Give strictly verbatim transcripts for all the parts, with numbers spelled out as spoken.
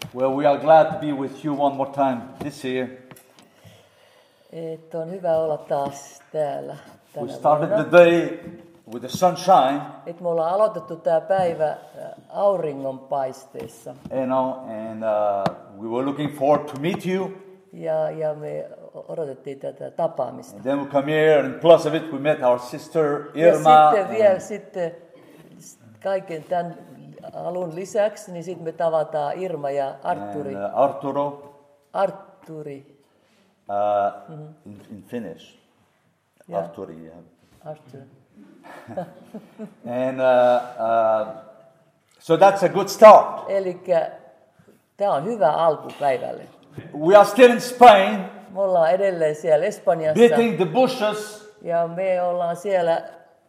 Well, we are glad to be with you one more time this year. Et on hyvä olla taas täällä tänä We started vuonna. the day with the sunshine, Et me ollaan aloitettu tämä päivä äh, auringonpaisteessa. you know, and uh, we were looking forward to meet you. Ja, ja me odotettiin tätä tapaamista. And then we come here, and plus of it, we met our sister Ja Irma. sitten vielä and- sitten kaiken tämän alun lisäksi, niin sitten me tavataan Irma ja Arturi. and, uh, Arturo Arturi. uh, in, in Finnish. Yeah. Arturi, yeah. Arturi. And uh, uh, so that's a good start. Eli tämä on hyvä alku päivälle. We are still in Spain, Me ollaan edelleen siellä Espanjassa beating the bushes ja me ollaan siellä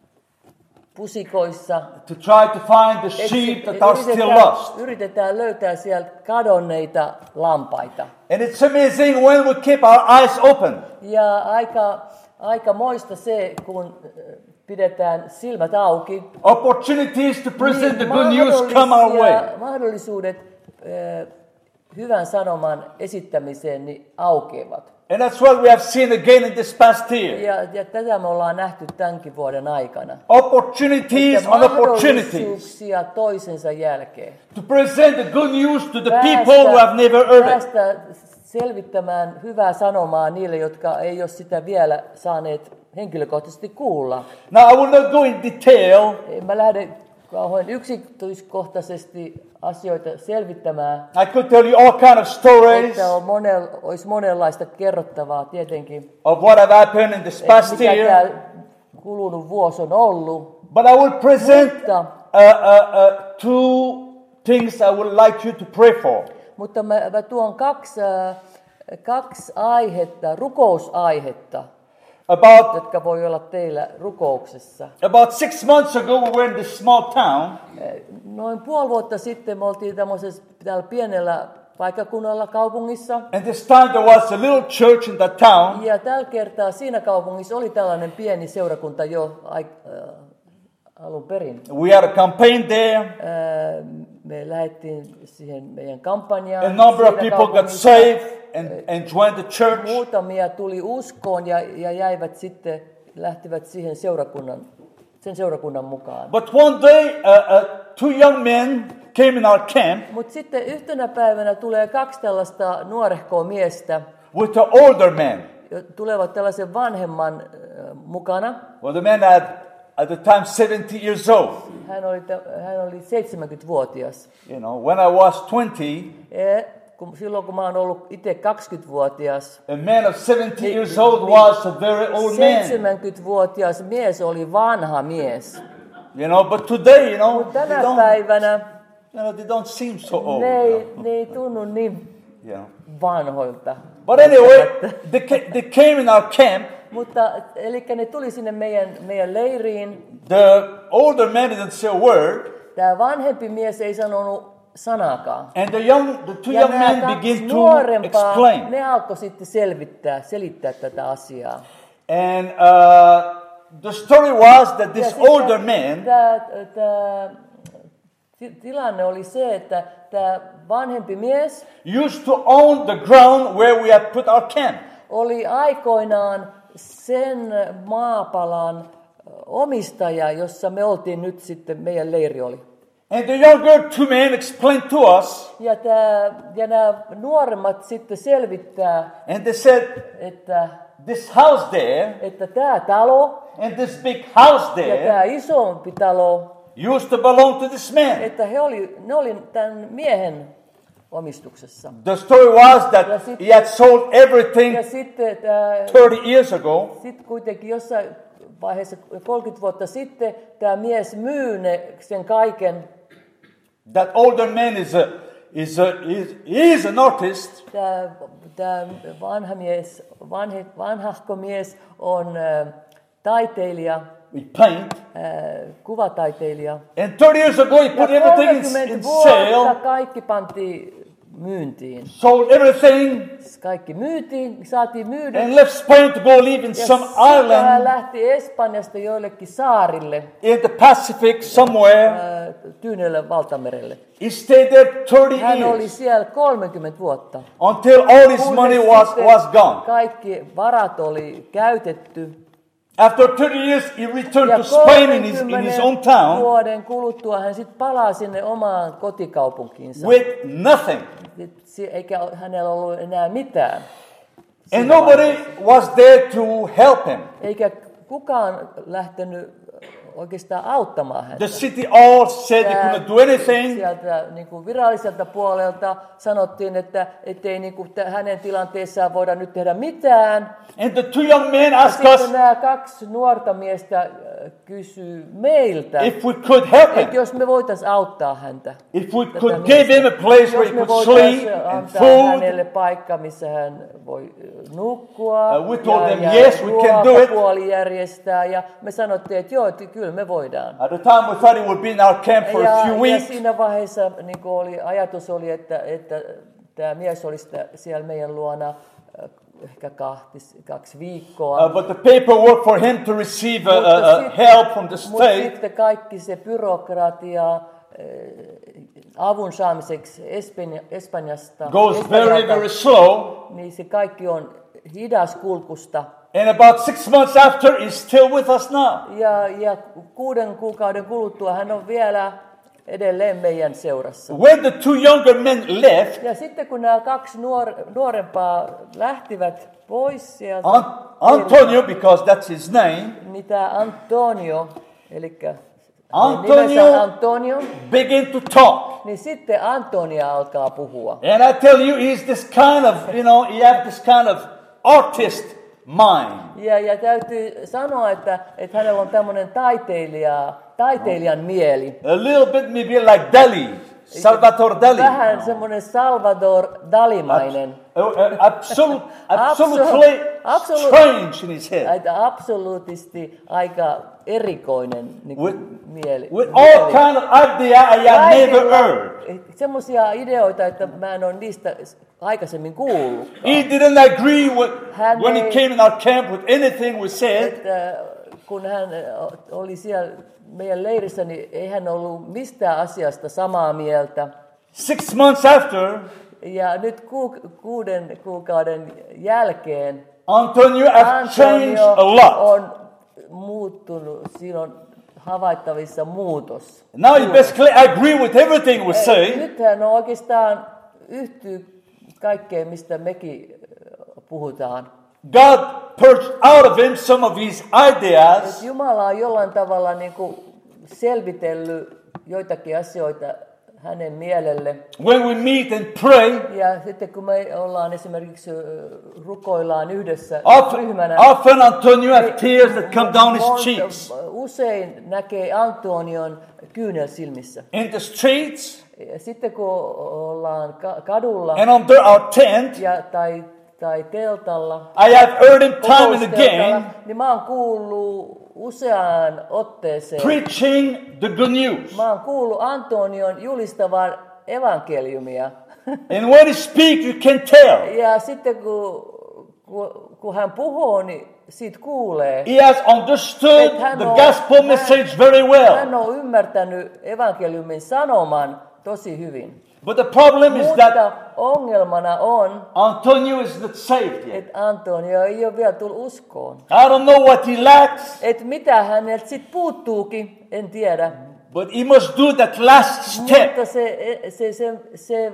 pusikoissa. to try to find the sheep that are still lost. Yritetään löytää sieltä kadonneita lampaita. And it's amazing when we keep our eyes open. Ja aika, aika moista se, kun äh, pidetään silmät auki. Opportunities to present the niin good news come our way. mahdollisia- Mahdollisuudet äh, hyvän sanoman esittämiseen niin aukeavat. And that's what we have seen again in this past year. Ja, ja tätä me ollaan nähty tämänkin vuoden aikana. Opportunities Että on opportunities mahdollisuuksia toisensa jälkeen. to present the good news to the people who have never heard it. päästä selvittämään hyvää sanomaa niille, jotka ei ole sitä vielä saaneet henkilökohtaisesti kuulla. Now I will not go in detail. En mä lähde kauhean yksityiskohtaisesti asioita selvittämään. I could tell you all kind of stories Että on monel, olisi monenlaista kerrottavaa tietenkin, of what have happened in this että past mikä year. tämä kulunut vuosi on ollut. But I will present Mutta, uh, uh, uh, two things I would like you to pray for. mutta mä, mä tuon kaksi, äh, kaksi aihetta, rukousaihetta, About jotka voi olla teillä rukouksessa. about six months ago, we were in this small town, Noin puoli vuotta sitten me oltiin tämmöisessä täällä pienellä paikkakunnalla kaupungissa. and this time there was a little church in that town. Ja tällä kertaa siinä kaupungissa oli tällainen pieni seurakunta jo ai, äh, alun perin. We had a campaign there. Äh, me lähdettiin siihen meidän kampanjaan. A number of siinä people got kaupungissa. saved and, and joined the church. Muutamia tuli uskoon ja, ja jäivät sitten, lähtivät siihen seurakunnan, sen seurakunnan mukaan. But one day, uh, uh, two young men came in our camp Mutta sitten yhtenä päivänä tulee kaksi tällaista nuorehkoa miestä, with an older man. tulevat tällaisen vanhemman äh, mukana. Well, the man had at the time seventy years old. Hän oli, hän oli seitsemänkymmentävuotias. You know, when I was twenty, Ja kun, silloin kun mä oon ollut itse kaksikymmentävuotias, a man of seventy years old was a very old man. seitsemänkymmentävuotias mies oli vanha mies. You know, but today, you know, Mutta they tänä don't, päivänä you know, they don't seem so old. ne you ei, know. ne ei tunnu niin You know. vanhoilta. But anyway, they, ca- they came in our camp. Mutta eli ne tuli sinne meidän, meidän leiriin. The older man didn't say a word, Tämä vanhempi mies ei sanonut sanaakaan. and the young, the two Ja young nämä men kaksi began to nuorempaa, explain. ne alkoi sitten selvittää, selittää tätä asiaa. And uh, the story was that Ja this sitten older man, Tämä, tämä ti- tilanne oli se, että tämä vanhempi mies used to own the ground where we had put our camp. oli aikoinaan sen maapalan omistaja, jossa me oltiin nyt sitten, meidän leiri oli. And the younger two men explained to us, Ja, tämä, ja nämä nuoremmat sitten selvittää, and they said, että, this house there että tämä talo and this big house ja there tämä isompi talo, used to belong to this man. että he oli, ne oli tämän miehen omistuksessa. The story was Ja that sit- he had sold everything Ja sitten tämä, thirty years ago, sitten kuitenkin jossain vaiheessa kolmekymmentä vuotta sitten tämä mies myy ne, sen kaiken. that older man is a is a is, he is an artist, Tämä, tämä vanha mies, vanhe, vanhahko mies on äh, taiteilija, we paint, äh, kuvataiteilija. and thirty years ago he Ja put everything in, in kolmekymmentä vuotta sale, kaikki pantiin myyntiin. sold everything, Kaikki myytiin, saatiin myydä. and left Spain to go live in Ja some sitten hän island lähti Espanjasta joillekin saarille, in the Pacific somewhere. ää, Tyynelle valtamerelle. He stayed there thirty Hän oli years siellä kolmekymmentä vuotta. until all his Kunnes money was, sitten was gone. kaikki varat oli käytetty. After thirty years, he returned Ja to Spain in his, in his own kolmenkymmenen town vuoden kuluttua hän sitten palaa sinne omaan kotikaupunkiinsa. with nothing. Si- Eikä hänellä ollut enää mitään. And siinä nobody vaiheessa. was there to help him. Eikä kukaan lähtenyt oikeastaan auttamaan häntä. The city all said they Tää- couldn't do anything. Sieltä niin kuin viralliselta puolelta sanottiin, että ei niin kuin hänen tilanteessaan voida nyt tehdä mitään. And the two young men Ja asked sitten us nämä kaksi nuorta miestä äh, kysyy meiltä, if we could help että him, jos me voitaisiin auttaa häntä. if we Tätä could miestä. give him a place where Jos he me could sleep voitaisiin and antaa food. hänelle paikka, missä hän voi äh, nukkua Uh, we told ja, them, ja yes, we can do it. ruokapuoli järjestää. Ja me sanottiin, että joo, että kyllä me voidaan. At the time, we thought he would be in our camp for a Ja, few ja weeks. siinä vaiheessa niin kuin oli, ajatus oli, että, että tämä mies olisi tä- siellä meidän luona äh, ehkä kahti, kaksi viikkoa. Uh, but the paperwork for him to receive uh, Mutta uh, sitten- help from the Mutta state sitten kaikki se byrokratia äh, avun saamiseksi Espanja, Espanjasta, goes very, Espanjalta, very slow. niin se kaikki on hidaskulkusta. And about six months after, he's still with us now. Ja, ja kuuden kuukauden kuluttua hän on vielä edelleen meidän seurassa. When the two younger men left, Ja sitten kun nämä kaksi nuor, nuorempaa lähtivät pois sieltä, An- Antonio, because that's his name, niin tämä Antonio, eli Antonio- nimensä Antonio, began to talk. niin sitten Antonia alkaa puhua. And I tell you, he's this kind of, you know, he has this kind of artist mind. Ja, ja täytyy sanoa, että, että hänellä on tämmöinen taiteilija, taiteilijan mieli. A little bit maybe like Dali, Salvatore Dali. Vähän semmoinen Salvador Dalimainen. Uh, uh, absolute, absolutely Absolute- strange in his head. Aika absoluuttisesti aika erikoinen niin kuin With- mieli. With all kind of idea I have never heard. Semmoisia ideoita, että mä en ole niistä aikaisemmin kuullut. He didn't agree with, Hän when he ei- came in our camp with anything we said. Että kun hän oli siellä meidän leirissä, niin ei hän ollut mistään asiasta samaa mieltä. Six months after, Ja nyt ku, kuuden kuukauden jälkeen Antonio has changed Antonio a lot. on muuttunut, siinä on havaittavissa muutos. Now he basically agree with everything we say. Nyt hän on oikeastaan yhtyy kaikkeen, mistä mekin puhutaan. God purged out of him some of his Et ideas. Jumala on jollain tavalla niin kuin selvitellyt joitakin asioita hänen mielelle. When we meet and pray, Ja sitten kun me ollaan esimerkiksi ö, rukoillaan yhdessä often, ryhmänä, often Antonio has tears that come down his monta- cheeks. usein näkee Antonion kyynel silmissä. In the streets Ja sitten kun ollaan ka- kadulla and under our tent, ja, tai, tai teltalla, I have heard him time and kokousteltalla, again niin mä oon kuullut useaan otteeseen, preaching the good news. mä oon kuullut Antonion julistavan evankeliumia. And when he speaks, you can tell. Ja sitten kun, kun, kun hän puhuu, niin siitä kuulee. He has understood Että hän the on- gospel hän- message very well. Hän on ymmärtänyt evankeliumin sanoman tosi hyvin. But the problem is Mutta that ongelmana on, Antonio is not saved yet. että Antonio ei ole vielä tullut uskoon. I don't know what he lacks, Että mitä häneltä sitten puuttuukin, en tiedä. but he must do that last step. Mutta se, se, se, se,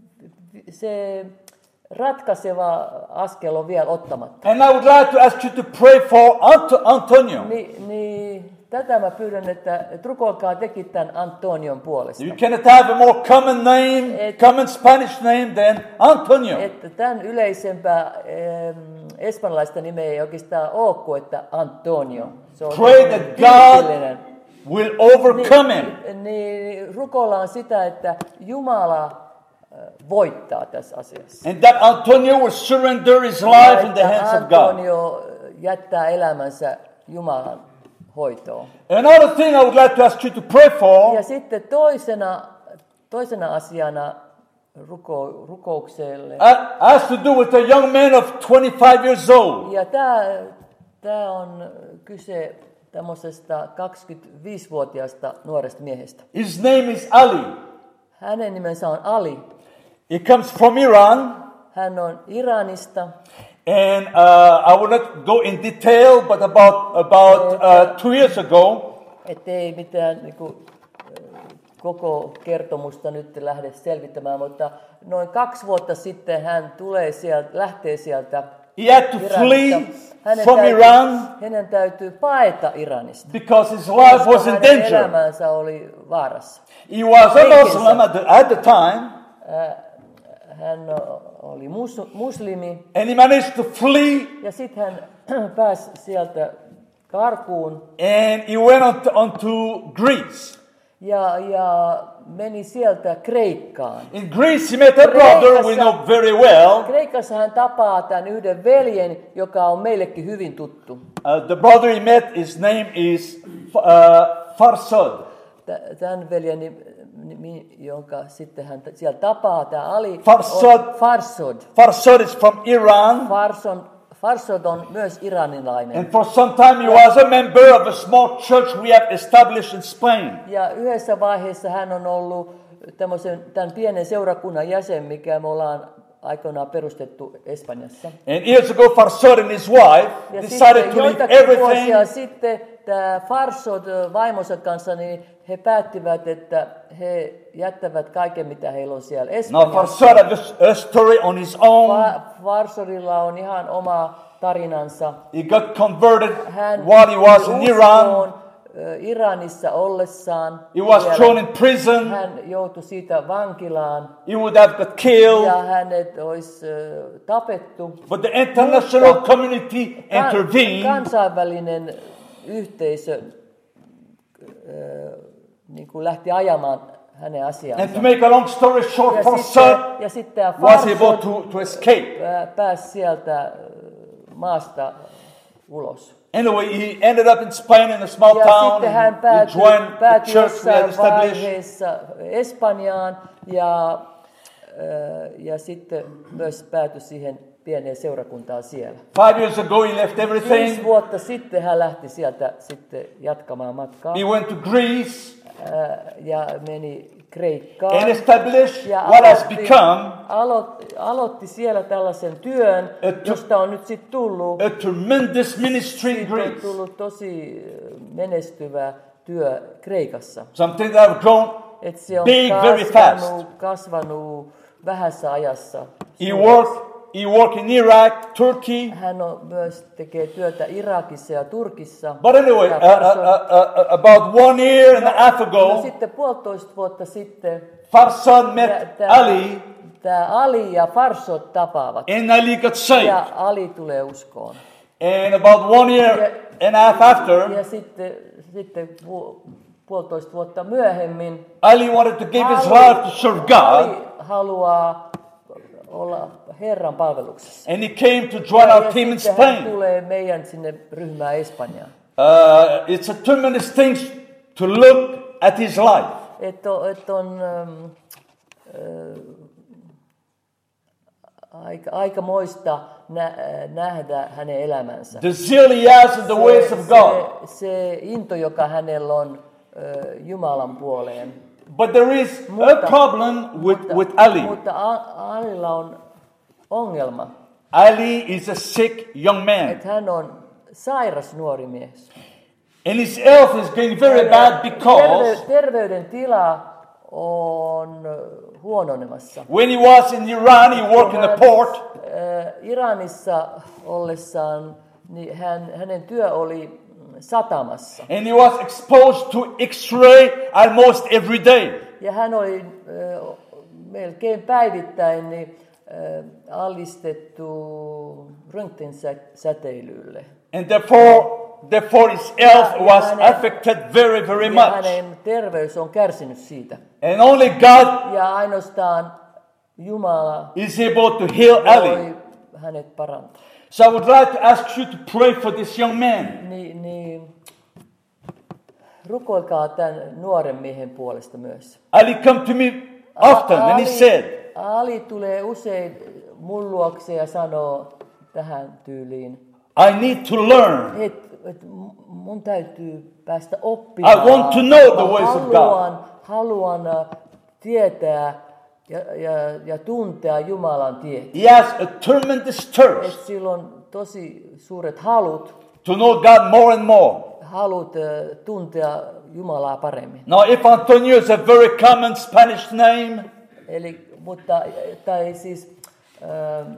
se ratkaiseva askel on vielä ottamatta. And I would like to ask you to pray for Ant- Antonio. Ni, niin tätä mä pyydän, että, että rukoilkaa tekin tämän Antonion puolesta. You cannot have a more common name, Et- common Spanish name than Antonio. Että tämän yleisempää ähm, espanjalaista nimeä ei oikeastaan ole kuin että Antonio. Se on Pray that tyypillinen. God will overcome him. Niin, niin rukoillaan sitä, että Jumala äh, voittaa tässä asiassa. And that Antonio will surrender his life in the Että hands of God. Antonio jättää elämänsä Jumalan hoitoon. Another thing I would like to ask you to pray for Ja sitten toisena, toisena asiana ruko, rukoukselle. Has to do with a young man of twenty-five years old. Ja tämä, tämä on kyse tämmöisestä kaksikymmentäviisivuotiaasta nuoresta miehestä. His name is Ali. Hänen nimensä on Ali. He comes from Iran. Hän on Iranista. And uh, I will not go in detail, but about about uh, two years ago, Ettei mitään niin kuin, koko kertomusta nyt lähde selvittämään, mutta noin kaksi vuotta sitten hän tulee sieltä, lähtee sieltä he had to flee Hänen from täytyy, Iran hänen täytyy paeta Iranista, because his life was in hänen danger. elämänsä oli vaarassa. He was a Muslim at the, at the time, Hän oli mus, muslimi and he managed to flee, ja sitten hän pääsi sieltä karkuun and he went on to, on to Greece. ja, ja meni sieltä Kreikkaan. In Greece, he met a brother we know very well. Kreikassa hän tapaa tämän yhden veljen, joka on meillekin hyvin tuttu. Uh, the brother he met, his name is uh, Farsad. Tämän veljen, nimi, jonka sitten hän siellä tapaa, tämä Ali, Farsad. on Farsad. Farsad is from Iran. Farson, Farsad on myös iranilainen. And for some time he was a member of a small church we have established in Spain. Ja yhdessä vaiheessa hän on ollut tämmöisen, tämän pienen seurakunnan jäsen, mikä me ollaan aikoinaan perustettu Espanjassa. And years ago, Farsad and his wife Ja decided sitten to leave joitakin everything. vuosia sitten tämä Farsad vaimonsa kanssa, niin he päättivät, että he jättävät kaiken, mitä heillä on siellä Now Espanjassa. Farsad has a story on his own. Fa- Farsadilla on ihan oma tarinansa. He got converted Hän while he was tuli in Iran. uskoon, ö, Iranissa ollessaan. He was Siellä thrown in prison. Hän joutui siitä vankilaan He would have got killed. ja hänet olisi ö, tapettu. But the international community Kan- intervened. Kansainvälinen yhteisö ö, niin kuin lähti ajamaan hänen asiaansa. And to make a long story short, Ja Farsad sitten, ja sitten tämä was able Farsad to, to escape. ää, pääsi sieltä ö, maasta ulos. Anyway, he ended up in Spain in a small Ja town. sitten hän He päätyi, joined the päätyi church we had jossain established. vaiheessa Espanjaan ja, ö, ja sitten myös päätyi siihen pieneen seurakuntaan siellä. Five years ago, he left Viisi everything. vuotta sitten hän lähti sieltä sitten jatkamaan matkaa He went to Greece ää, ja meni Kreikkaan. and established Ja what has aloitti, become aloitti, aloitti siellä tällaisen työn, Et- josta on nyt sitten tullut, a tremendous ministry in siitä on Greece. tullut tosi menestyvä työ Kreikassa. Something that have grown. Et se on Big, very kasvanut, kasvanut vähässä ajassa. He worked, he worked in Iraq, Turkey. Hän on myös tekee työtä Irakissa ja Turkissa. But anyway, uh, Ja uh, Farsad- uh, uh, about one year and a half no ago, sitten puolitoista vuotta sitten Farsad met tämä Ali, tämä Ali ja Farsad tapaavat. and Ali got saved. Ja Ali tulee uskoon. And about one year and a half after, Ja sitten, sitten pu, puolitoista vuotta myöhemmin Ali wanted to give his Ali- life to serve God, Ali haluaa olla Herran palveluksessa. and he came to join our Ja team in sitten hän Spain. tulee meidän sinne ryhmään Espanjaan. Uh, it's a tremendous thing to look at his life. Että on, et on ähm, äh, aika, aika moista nä, nähdä hänen elämänsä. The zeal he has in the ways of God. Se, se into, joka hänellä on äh, Jumalan puoleen. But there is a Mutta- problem with, Mutta, with Ali. mutta A- Alilla on ongelma, Ali is a sick young man, että hän on sairas nuori mies. and his health is going very bad because Terve, terveydentila on huononemassa. when he was in Iran, he worked in the port. Äh, Iranissa ollessaan niin hän, hänen työ oli satamassa. And he was exposed to X-ray almost every day. Ja hän oli äh, melkein päivittäin niin, äh, alistettu röntgensäteilylle. And therefore, therefore his health Ja- ja was hänen- affected very, very Ja much. hänen terveys on kärsinyt siitä. And only God Ja ainoastaan Jumala is able to heal Ali. voi hänet parantaa. So I would like to ask you to pray for this young man. Niin, niin rukoilkaa tämän nuoren miehen puolesta myös. Ali come to me often and he said, Ali tulee usein mun luokse ja sanoo tähän tyyliin, I need to learn. että et mun täytyy päästä oppimaan. I want to know the ways of God. Haluan, haluan uh, tietää ja, ja, ja tuntea Jumalan tiet. He has a tremendous Et thirst sillä on tosi suuret halut, to know God more and more. halut uh, tuntea Jumalaa paremmin. Now, if Antonio is a very common Spanish name, Eli, mutta, tai siis, ähm,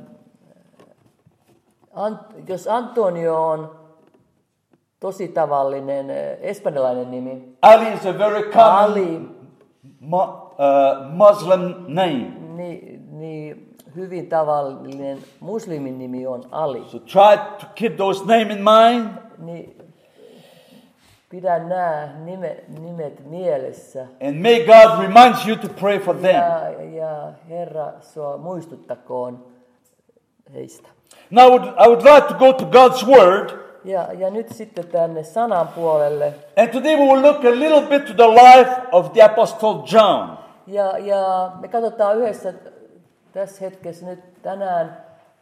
Ant, jos Antonio on tosi tavallinen äh, espanjalainen nimi, Ali is a very common Ali, mu- uh, Muslim name. niin, niin hyvin tavallinen muslimin nimi on Ali. So try to keep those names in mind. Niin pidä nämä nime, nimet mielessä. And may God remind you to pray for them. Ja, ja Herra sua muistuttakoon heistä. Now, I would, I would like to go to God's Word. Ja, ja nyt sitten tänne sanan puolelle. And today we will look a little bit to the life of the Apostle John. Ja, ja me katsotaan yhdessä tässä hetkessä nyt tänään,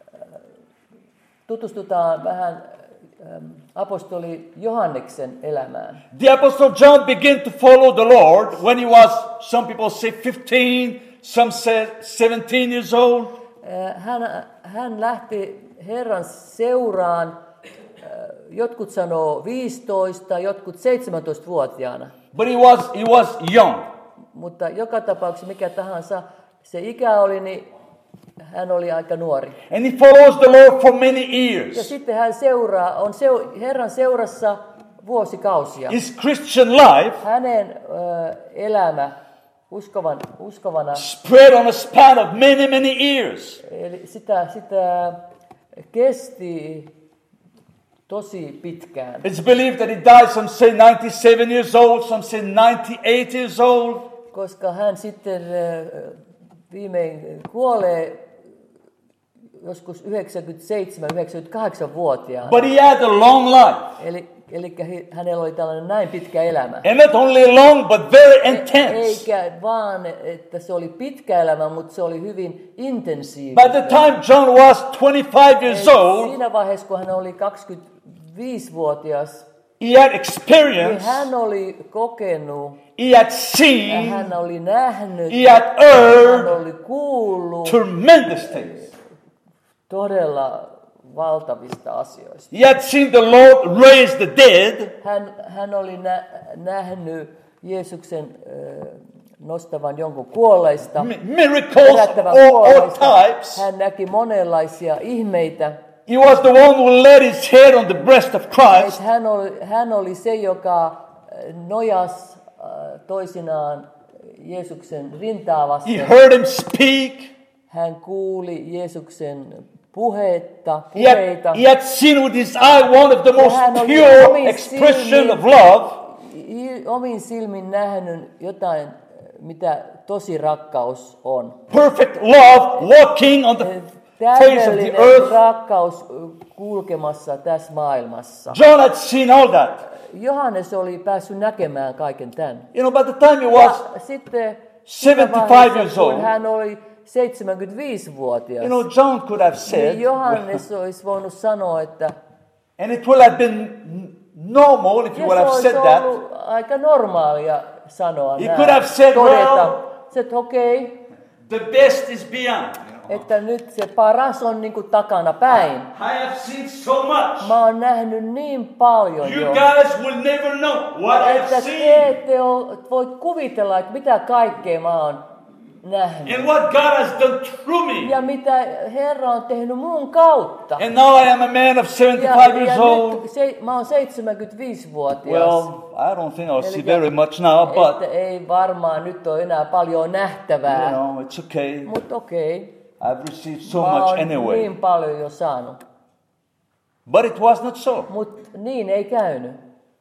tutustutaan vähän apostoli Johanneksen elämään. The Apostle John began to follow the Lord when he was, some people say fifteen, some say seventeen years old. Hän, hän lähti Herran seuraan, jotkut sanoo viisitoista, jotkut seitsemäntoista-vuotiaana. But he was, he was young. Mutta joka tapauksessa mikä tahansa se ikä oli, niin hän oli aika nuori. And he follows the Lord for many Ja years. sitten hän seuraa, on seu, Herran seurassa vuosikausia. His Christian life Hänen ö, elämä uskovan, uskovana, spread on a span of many, many years. eli sitä, sitä kesti tosi pitkään. It's believed that he died, some say ninety-seven years old, some say ninety-eight years old. Koska hän sitten ö, viimein kuolee joskus yhdeksänkymmentäseitsemän yhdeksänkymmentäkahdeksan-vuotiaana. But he had a long life. Eli, eli hänellä oli tällainen näin pitkä elämä. And not only long, but very intense. Eikä vaan, että se oli pitkä elämä, mutta se oli hyvin intensiivistä. By the time John was twenty-five years old, Siinä vaiheessa, kun hän oli kaksikymmentäviisi-vuotias, he had niin experienced, hän oli kokenut, he had ja seen, hän oli nähnyt, he had hän heard oli kuullut tremendous things. todella valtavista asioista. He had seen the Lord raise the dead. Hän, hän oli nä, nähnyt Jeesuksen äh, nostavan jonkun kuolleista, Mi- miracles of herättävän all, all kuolleista. types. Hän näki monenlaisia ihmeitä. He was the one who laid his head on the breast of Christ. Et hän, oli, hän oli se, joka nojas äh, toisinaan Jeesuksen rintaa He vasten. heard him speak. Hän kuuli Jeesuksen puhetta, He had, puheita. he had seen with his eye one of the most hän oli pure omin expression silmin- of love. i- Omin silmin nähnyt jotain, mitä tosi rakkaus on. Perfect love walking on the face of the Täydellinen earth. rakkaus kulkemassa tässä maailmassa. John had seen all that. Johannes oli päässyt näkemään kaiken tämän. You know, by the time he was, Ja sitten seventy-five siinä vaiheessa, years old. kun hän oli seitsemänkymmentäviisi-vuotias, you know, John could have said, niin Johannes olisi voinut sanoa, että and it would have been normal if he ja would se have olisi said that. ollut aika normaalia sanoa He näin, could have said, todeta, well, se, että okei, the best is beyond. You know. että nyt se paras on niin kuin takana päin. I have seen so much. Mä oon nähnyt niin paljon You jo, guys will never know what I've että te seen ette ole, voit kuvitella, että mitä kaikkea mä oon nähnyt. and what God has done through me. Ja mitä Herra on tehnyt mun kautta. And now I am a man of Ja, seventy-five years ja old. nyt se, mä oon seitsemänkymmentäviisi-vuotias. Well, I don't think I'll see Elikkä- very much now, but että ei varmaan nyt ole enää paljon nähtävää. you know, it's okay. Mutta okei, I've received so mä much oon anyway. niin paljon jo saanut. But it was not so. Mutta niin ei käynyt.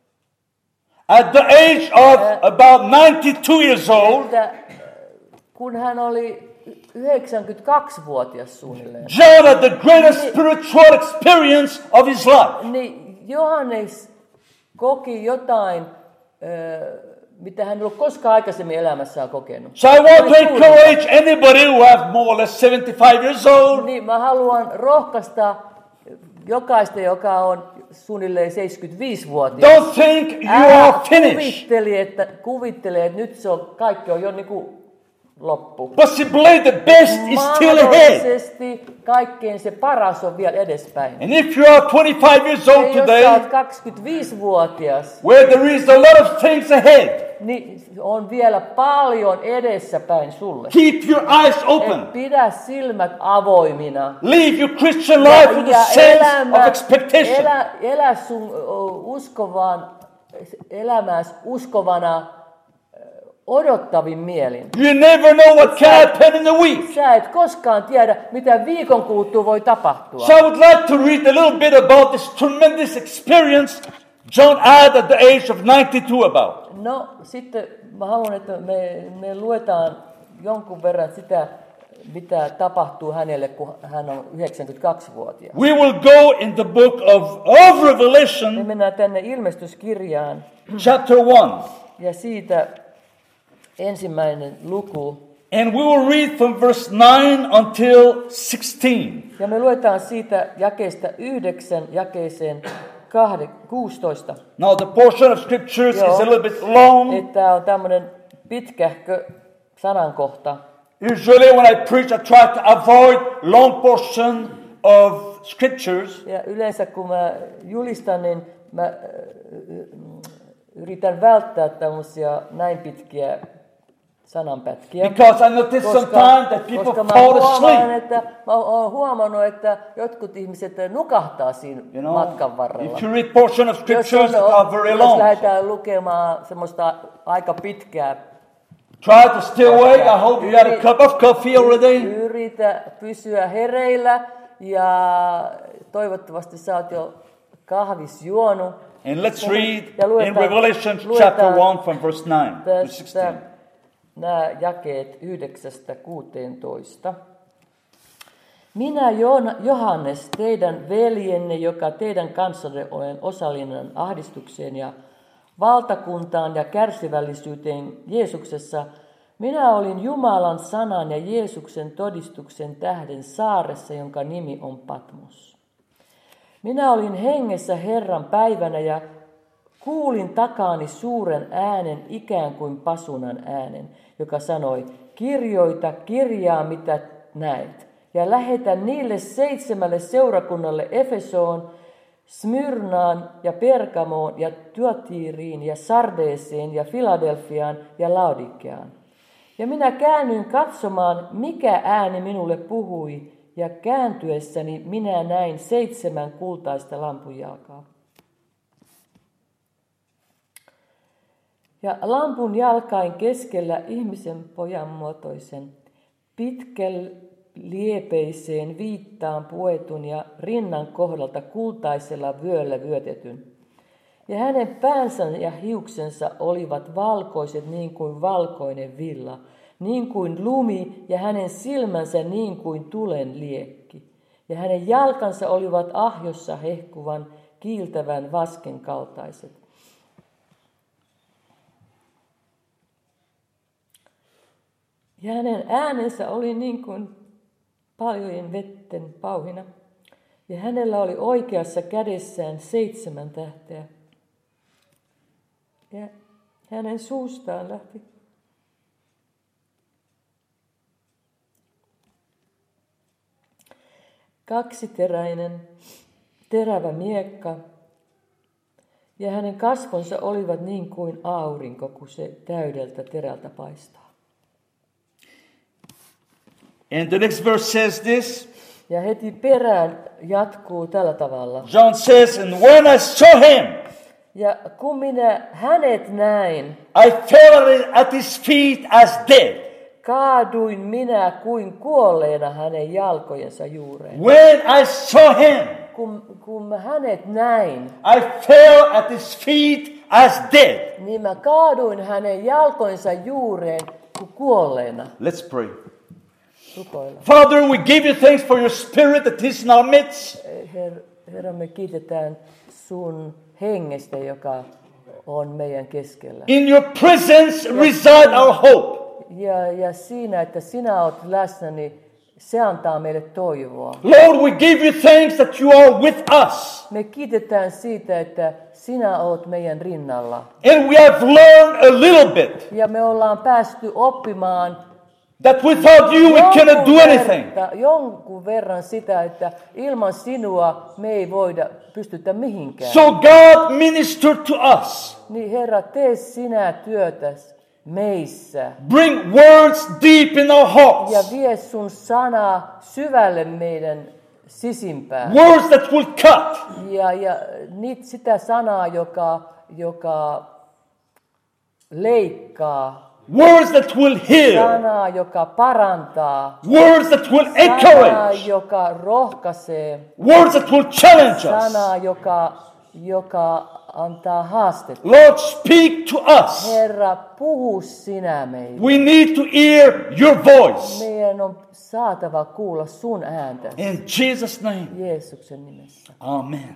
At the age of about ninety-two years old, Että, kun hän oli yhdeksänkymmentäkaksi-vuotias suunnilleen, John had the greatest spiritual experience of his life. niin Johannes koki jotain ö, mitä hän ei ollut koskaan aikaisemmin elämässään kokenut. So I want to encourage anybody who have more or less seventy-five years old. Niin, mä haluan rohkaista jokaista, joka on suunnilleen seitsemänkymmentäviisivuotias. Don't think you are finished. Kuvittele, että, kuvittele, että nyt se on, kaikki on jo niin kuin loppu. But simply the best is still ahead. Mahdollisesti kaikkein se paras on vielä edespäin. And if you are twenty-five years old Ja jos sä today, oot kaksikymmentäviisivuotias, where there is a lot of things ahead, niin on vielä paljon edessäpäin sulle. keep your eyes open. Et pidä silmät avoimina. Live your Christian life with a sense of expectation. Elä, elä sun uskovaan, elämässä uskovana odottavin mielin. You never know what can happen in a week. Sä et koskaan tiedä, mitä viikon kuluttua voi tapahtua. So I would like to read a little bit about this tremendous experience John had at the age of ninety-two about. No, sitten mä haluan, että me, me luetaan jonkun verran sitä, mitä tapahtuu hänelle, kun hän on yhdeksänkymmentäkaksivuotias. We will go in the book of, of Me Revelation, mennään tänne ilmestyskirjaan chapter one. ja siitä ensimmäinen luku. And we will read from verse nine until sixteen. Ja me luetaan siitä jakeesta yhdeksän jakeeseen kuusitoista. Now the portion of scriptures Joo. is a little bit long. Tämä on tämmöinen pitkähkö sanankohta. Usually when I preach, I try to avoid long portion of scriptures. Ja yleensä kun mä julistan, niin mä äh, yritän välttää tämmöisiä näin pitkiä sananpätkiä. Because I notice sometimes that people koska mä fall huomaan, asleep. että mä oon huomannut, että jotkut ihmiset nukahtaa siinä You know, matkan varrella. if you read portion of Jos, scriptures that on, are very jos long, lähdetään lukemaan semmoista aika pitkää, try to stay awake. I hope you had a cup of coffee already. yritä pysyä hereillä ja toivottavasti sä oot jo kahvis juonut. And let's read Ja luetaan- in Revelation luetaan chapter one from verse nine to Tästä sixteen. nämä jakeet yhdeksästä kuuteentoista. Minä Joona- Johannes, teidän veljenne, joka teidän kanssanne olen osallinen ahdistukseen ja valtakuntaan ja kärsivällisyyteen Jeesuksessa, minä olin Jumalan sanan ja Jeesuksen todistuksen tähden saaressa, jonka nimi on Patmos. Minä olin hengessä Herran päivänä ja kuulin takaani suuren äänen, ikään kuin pasunan äänen, joka sanoi, kirjoita kirjaa, mitä näet, ja lähetä niille seitsemälle seurakunnalle Efesoon, Smyrnaan ja Pergamoon ja Tyatiriin ja Sardeeseen ja Filadelfiaan ja Laodikeaan. Ja minä käännyin katsomaan, mikä ääni minulle puhui, ja kääntyessäni minä näin seitsemän kultaista lampunjalkaa. Ja lampun jalkain keskellä ihmisen pojan muotoisen, pitkän liepeiseen viittaan puetun ja rinnan kohdalta kultaisella vyöllä vyötetyn. Ja hänen päänsä ja hiuksensa olivat valkoiset niin kuin valkoinen villa, niin kuin lumi, ja hänen silmänsä niin kuin tulen liekki. Ja hänen jalkansa olivat ahjossa hehkuvan, kiiltävän vasken kaltaiset. Ja hänen äänensä oli niin kuin paljojen vetten pauhina. Ja hänellä oli oikeassa kädessään seitsemän tähteä. Ja hänen suustaan lähti kaksiteräinen terävä miekka. Ja hänen kasvonsa olivat niin kuin aurinko, kun se täydeltä terältä paistaa. And the next verse says this. Ja heti perään jatkuu tällä tavalla. John says, and when I saw him, Ja kun minä hänet näin, I fell at his feet as dead. kaaduin minä kuin kuolleena hänen jalkojensa juureen. When I saw him, Kun, kun mä hänet näin, I fell at his feet as dead. niin mä kaaduin hänen jalkojensa juureen kuin kuolleena. Let's pray. Rukoilla. Father, we give you thanks for your spirit that is in our midst. Her, Herra, me kiitetään sun hengestä, joka on meidän keskellä. In your presence reside our hope. Ja, ja siinä, että sinä olet läsnä, niin se antaa meille toivoa. Lord, we give you thanks that you are with us. Me kiitetään siitä, että sinä olet meidän rinnalla. And we have learned a little bit Ja me ollaan päästy oppimaan that without you we cannot do anything. verta, jonkun verran sitä, että ilman sinua me ei voida pystytä mihinkään. So God ministered to us. Niin Herra, tee sinä työtäsi meissä. Bring words deep in our hearts. Ja vie sun sanaa syvälle meidän sisimpään. Words that will cut. Ja, ja niitä, sitä sanaa, joka, joka leikkaa. Words that will heal. Sanaa, joka parantaa. Words that will Sanaa, encourage. joka rohkaisee. Words that will challenge us. Sanaa, joka, joka antaa haastetta. Lord, speak to us. Herra, puhu sinä meille. We need to hear your voice. Meidän on saatava kuulla sun ääntä. In Jesus' name. Jeesuksen nimessä. Amen.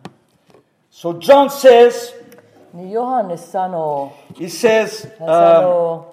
So John says, Niin Johannes sanoo, he says hän uh, sanoo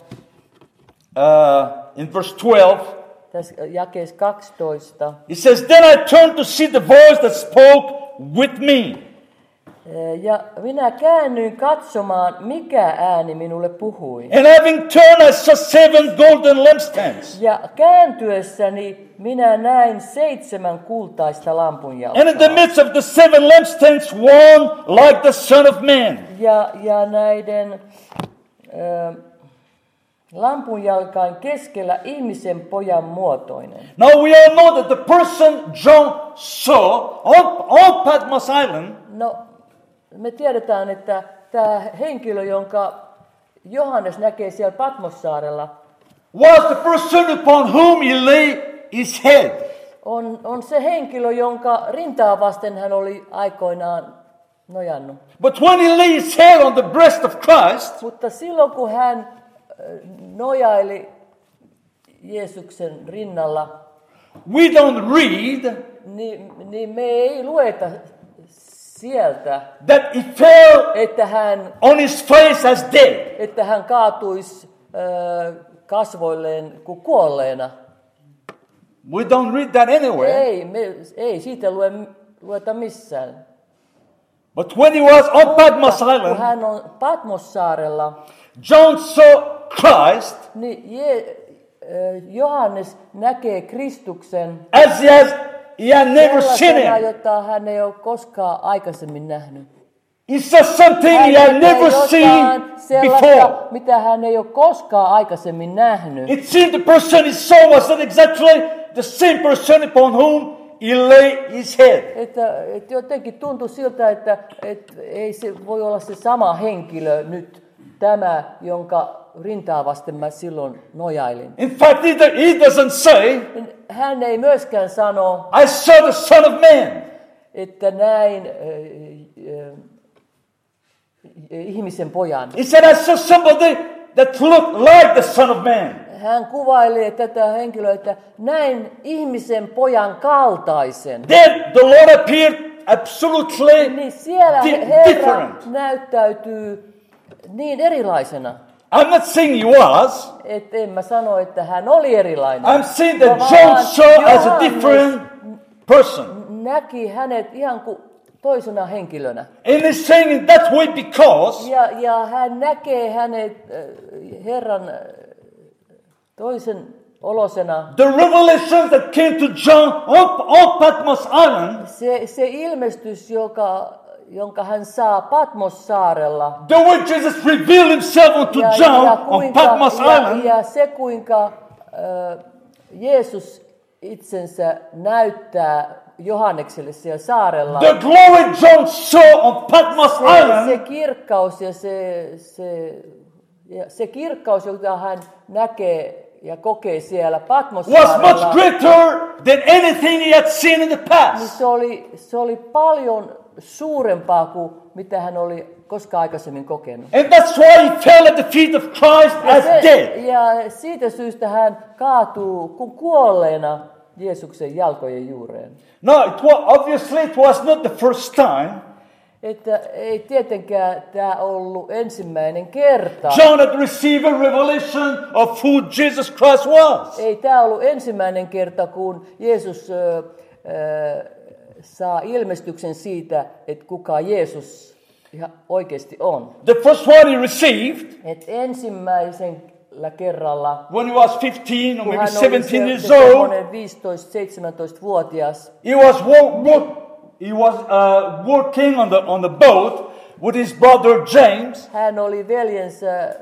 uh, in verse twelve, tässä jakeessa kaksitoista, he says, then I turned to see the voice that spoke with me. ja minä käännyin katsomaan, mikä ääni minulle puhui. And having turned, I saw seven golden lampstands. Ja kääntyessäni minä näin seitsemän kultaista lampunjalkaa. And in the midst of the seven lampstands, one like the Son of Man. Ja, ja näiden ö, lampunjalkain keskellä ihmisen pojan muotoinen. Now we all know that the person John saw on, on Patmos Island No, me tiedetään, että tämä henkilö, jonka Johannes näkee siellä Patmossaarella, was the person upon whom he lay his head. on, on se henkilö, jonka rintaa vasten hän oli aikoinaan nojannut. But when he lay his head on the breast of Christ, Mutta silloin, kun hän nojaili Jeesuksen rinnalla, we don't read niin, niin me ei lueta sieltä, that he fell että hän, on his face as dead. että hän kaatuisi ö, kasvoilleen kuin kuolleena. We don't read that anywhere. Ei, me, ei siitä lue, lueta missään. But when he was on Patmos Kun Island, hän on Patmossaarella, John saw Christ niin Je, ö, Johannes näkee Kristuksen as he has he had never seen sellaisena, him. jota hän ei ole koskaan aikaisemmin nähnyt. He saw something he had never seen before. mitä hän ei ole koskaan aikaisemmin nähnyt. It seemed the person he saw was not exactly the same person upon whom he lay his head. Että, että jotenkin tuntui siltä, että, että ei se voi olla se sama henkilö nyt, tämä, jonka rintaa vasten mä silloin nojailin. In fact, he, he doesn't say, Hän ei myöskään sano, I saw the Son of Man. että näin äh, äh, ihmisen pojan. He said, I saw somebody that looked like the Son of Man. Hän kuvaili tätä henkilöä, että näin ihmisen pojan kaltaisen. Then the Lord appeared absolutely Niin siellä di- Herra different. näyttäytyy niin erilaisena. I'm not saying he was. Että en mä sano, että hän oli erilainen. I'm saying that Vaan John saw as a Johannes different person. näki hänet ihan kuin toisena henkilönä. And he's saying in that way because Ja, ja hän näkee hänet äh, Herran äh, toisen olosena. the revelation that came to John on, on Patmos Island, Se, se ilmestys, joka, jonka hän saa Patmossaarella. the way Jesus revealed himself unto Ja, John ja, on kuinka, Patmos ja, Island, ja se, kuinka äh, Jeesus itsensä näyttää Johannekselle siellä saarella. the glory John saw on Patmos Se, se Island kirkkaus ja se, se, ja se kirkkaus, jota hän näkee ja kokee siellä was Patmossaarella, much greater than anything he had seen in the niin past. se oli, se oli paljon suurempaa kuin mitä hän oli koskaan aikaisemmin kokenut. And that's why he fell at the feet of Christ Ja, as se, dead. ja siitä syystä hän kaatuu kuin kuolleena Jeesuksen jalkojen juureen. Now, it was, obviously it was not the first time että ei tietenkään tämä ollut ensimmäinen kerta. John had received a revelation of who Jesus Christ was. Ei tämä ollut ensimmäinen kerta, kun Jeesus äh, äh, saa ilmestyksen siitä, että kuka Jeesus ihan oikeasti on. The first one he received Et ensimmäisellä kerralla, when he was fifteen or kun maybe hän seventeen oli years se, se old, semmoinen viisitoista seitsemäntoista-vuotias, he was wo- wo- he was uh, working on the on the boat with his brother James. hän oli veljensä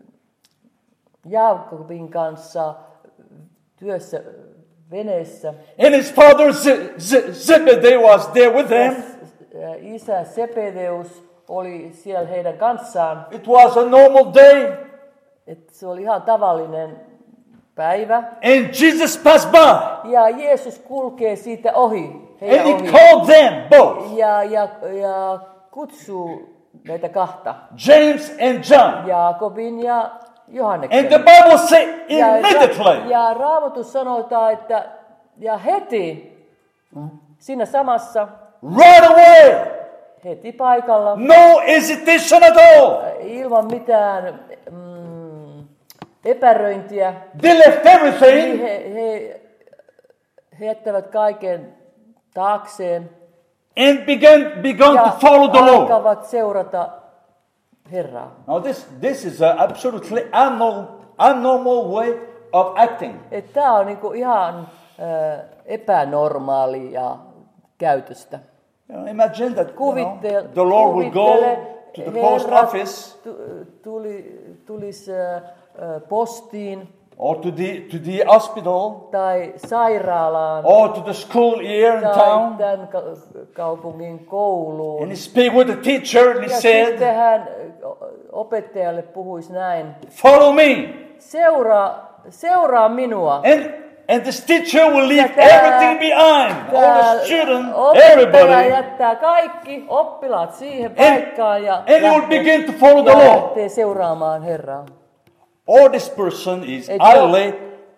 Jaakobin kanssa työssä veneessä. And his father Z- Z- Zebedee was there with them. Ja isä Sepedeus oli siellä heidän kanssaan. It was a normal day. Et se oli ihan tavallinen päivä. And Jesus passed by. Ja Jeesus kulkee siitä ohi, heidän And he ohi. called them both, Ja, ja, ja kutsuu näitä kahta, James and John. Jaakobin ja Johanneksen. And the Bible says Ja, immediately, ja Raamatus sanotaan, että ja heti siinä samassa, right away, heti paikalla, no hesitation at all. ilman mitään mm, epäröintiä, They left niin everything he, he, he jättävät kaiken taakseen and began, began ja to follow the Lord. alkavat seurata Herraa. Now this, this is an absolutely unnormal, unnormal way of acting. Tämä on niinku ihan äh, epänormaalia käytöstä. You know, imagine that you know, Kuvittele, the Lord will go to the post Herra office tu- tuli, tulisi äh, äh, postiin or to the, to the hospital tai sairaalaan or to the school here in tai town tämän ka- kaupungin kouluun. and he speak with the teacher and he Ja said, sitten hän opettajalle puhuisi näin, follow me. seuraa, seuraa minua. And, and this teacher will leave Ja tää- everything behind. All Tää the students, opettaja everybody. jättää kaikki oppilaat siihen And, paikkaan ja, and he will lähtee, begin to follow the ja Lord. lähtee seuraamaan Herraa. Or this person is Et highly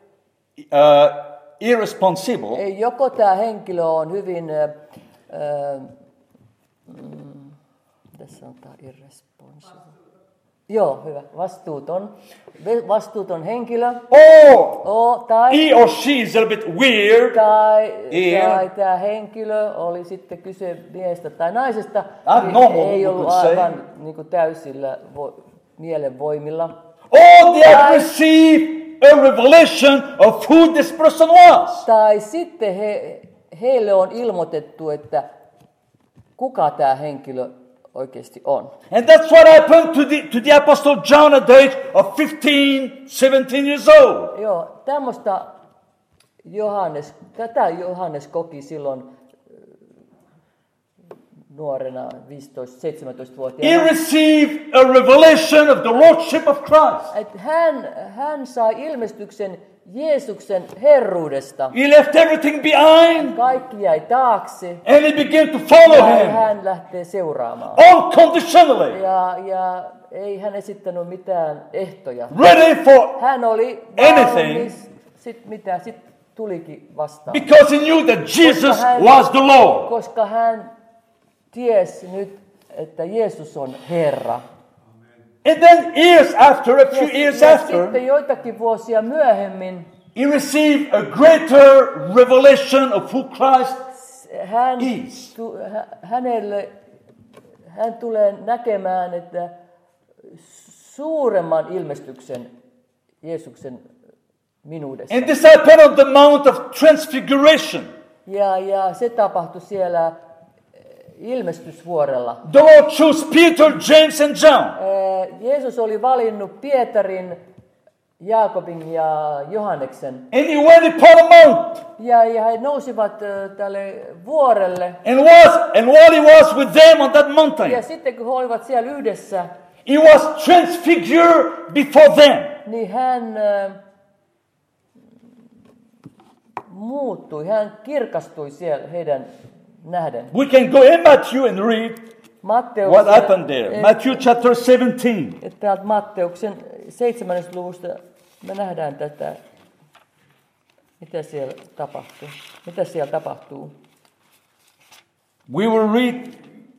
uh, irresponsible. Ei, joko tämä henkilö on hyvin, äh, äh, mm, mitä sanotaan, irresponsible? Joo, hyvä, vastuuton, Ve- vastuuton henkilö. Or O, tai, he or she is a little bit weird. tai, Yeah. tai tämä henkilö, oli sitten kyse miehestä tai naisesta, Ah, niin normal, ei you ollut could say. aivan niin kuin täysillä vo, mielenvoimilla. Or they have Tai- received a revelation of who this person was. Tai sitten he, heille on ilmoitettu, että kuka tämä henkilö oikeasti on. And that's what happened to the, to the Apostle John at the age of fifteen, seventeen years old. Joo, tämmöistä Johannes, tätä Johannes koki silloin äh, nuorena viisitoista He seitsemäntoista-vuotiaana. received a revelation of the Lordship of Christ. Että hän, hän sai ilmestyksen Jeesuksen herruudesta. He left everything behind Kaikki jäi taakse and he began to follow ja him hän lähtee seuraamaan. unconditionally, Ja, ja ei hän esittänyt mitään ehtoja. ready for, Hän oli Anything. valmis, sit mitä, sit tulikin vastaan. because he knew that Jesus Koska hän- was the Lord. Koska hän tiesi nyt, että Jeesus on Herra. And then years after, a few Ja, years ja after, sitten joitakin vuosia myöhemmin he received a greater revelation of who Christ hän, is. tu, hä, hänelle, hän tulee näkemään, että suuremman ilmestyksen Jeesuksen minuudessa. And this happened on the Mount of Transfiguration. Ja, ja se tapahtui siellä eh, ilmestysvuorella. The Lord chose Peter, James, and John. Eh, Jeesus oli valinnut Pietarin, Jaakobin ja Johanneksen. And he went upon a mount. Ja, ja he nousivat eh, tälle vuorelle. And was and while he was with them on that mountain, Ja sitten kun he olivat siellä yhdessä, he was transfigured before them. niin hän äh, muuttui, hän kirkastui siellä heidän nähden. We can go in Matthew and read Matteus, what happened there. eh, Matthew chapter seventeen. että täältä Matteuksen seitsemännestä luvusta me nähdään tätä, mitä siellä tapahtuu. Mitä siellä tapahtuu? We will read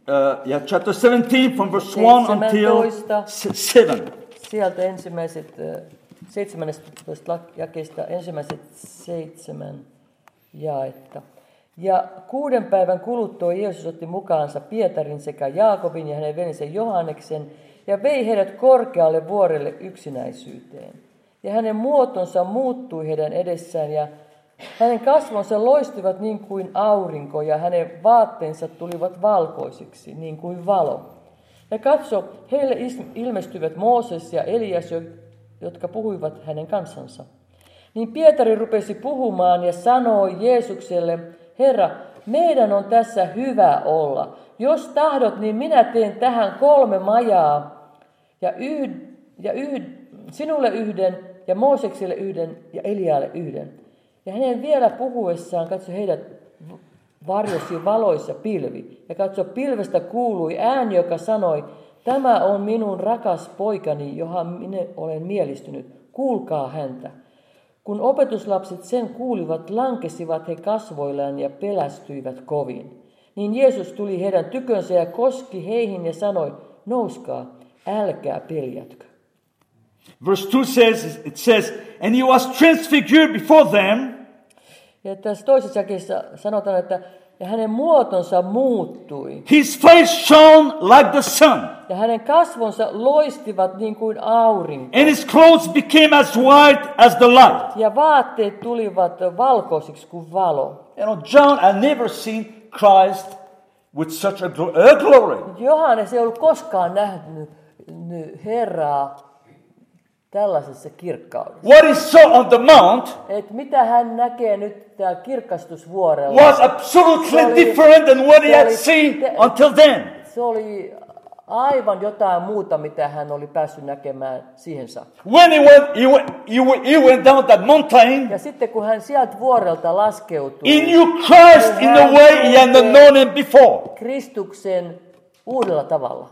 uh, yeah, chapter seventeen from verse one until seven. Sieltä ensimmäiset seitsemäntoista jakeesta ensimmäiset seitsemän jaetta. Ja kuuden päivän kuluttua Jeesus otti mukaansa Pietarin sekä Jaakobin ja hänen veljensä Johanneksen ja vei heidät korkealle vuorelle yksinäisyyteen. Ja hänen muotonsa muuttui heidän edessään ja hänen kasvonsa loistivat niin kuin aurinko ja hänen vaatteensa tulivat valkoisiksi niin kuin valo. Ja katso, heille ilmestyivät Mooses ja Elias, jotka puhuivat hänen kansansa. Niin Pietari rupesi puhumaan ja sanoi Jeesukselle, Herra, meidän on tässä hyvä olla. Jos tahdot, niin minä teen tähän kolme majaa ja, yhd, ja yhd, sinulle yhden ja Moosekselle yhden ja Elialle yhden. Ja hänen vielä puhuessaan, katso, heidät varjosi valoissa pilvi. Ja katso, pilvestä kuului ääni, joka sanoi, tämä on minun rakas poikani, johon minä olen mielistynyt. Kuulkaa häntä. Kun opetuslapset sen kuulivat, lankesivat he kasvoillaan ja pelästyivät kovin. Niin Jeesus tuli heidän tykönsä ja koski heihin ja sanoi, nouskaa, älkää peljätkö. Verse two says, it says, and he was transfigured before them. Ja tässä toisessa jakeessa sanotaan, että ja hänen muotonsa muuttui. His face shone like the sun. Ja hänen kasvonsa loistivat niin kuin aurinko. And his clothes became as white as the light. Ja vaatteet tulivat valkoisiksi kuin valo. You know, John had never seen Christ with such a, gl- a glory. Johannes ei ollut koskaan nähnyt Herraa tällaisessa kirkkaudessa. What he saw on the mount Et mitä hän näkee nyt täällä kirkastusvuorella was absolutely oli, different than what he had oli, seen te, until then. Se oli aivan jotain muuta, mitä hän oli päässyt näkemään siihen saakka. When he went, he went, he went, he went down that mountain, Ja sitten kun hän sieltä vuorelta laskeutui, he knew Christ in the way he had known him before. Kristuksen uudella tavalla.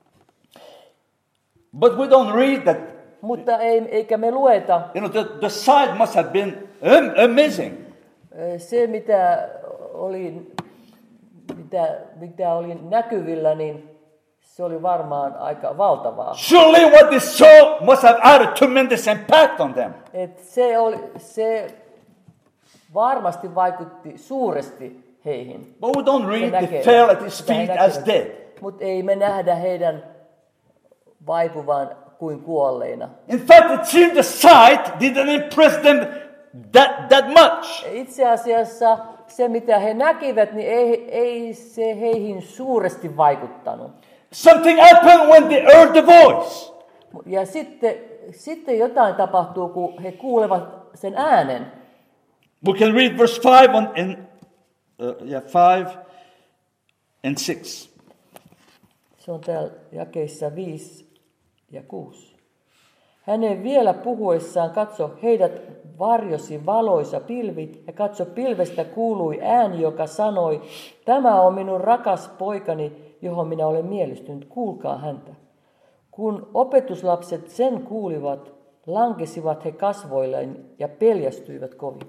But we don't read that. Mutta ei, eikä me lueta. You know, the, the sight must have been amazing. Se, mitä oli, mitä, mitä oli näkyvillä, niin se oli varmaan aika valtavaa. Surely what they saw must have had a tremendous impact on them. Et se, oli, se varmasti vaikutti suuresti heihin. But we don't read they fell at his feet as dead. Mutta ei me nähdä heidän vaipuvan kuin kuolleina. In fact, it seemed the sight didn't impress them that, that much. Itse asiassa se, mitä he näkivät, niin ei, ei se heihin suuresti vaikuttanut. Something happened when they heard the voice. Ja sitten, sitten jotain tapahtuu, kun he kuulevat sen äänen. We can read verse five on, and, uh, yeah, five and six. Se on täällä jakeissa viisi ja kuusi. Hänen vielä puhuessaan, katso, heidät varjosi valoisa pilvi, ja katso, pilvestä kuului ääni, joka sanoi, tämä on minun rakas poikani, johon minä olen mielistynyt, kuulkaa häntä. Kun opetuslapset sen kuulivat, lankesivat he kasvoilleen ja peljästyivät kovin.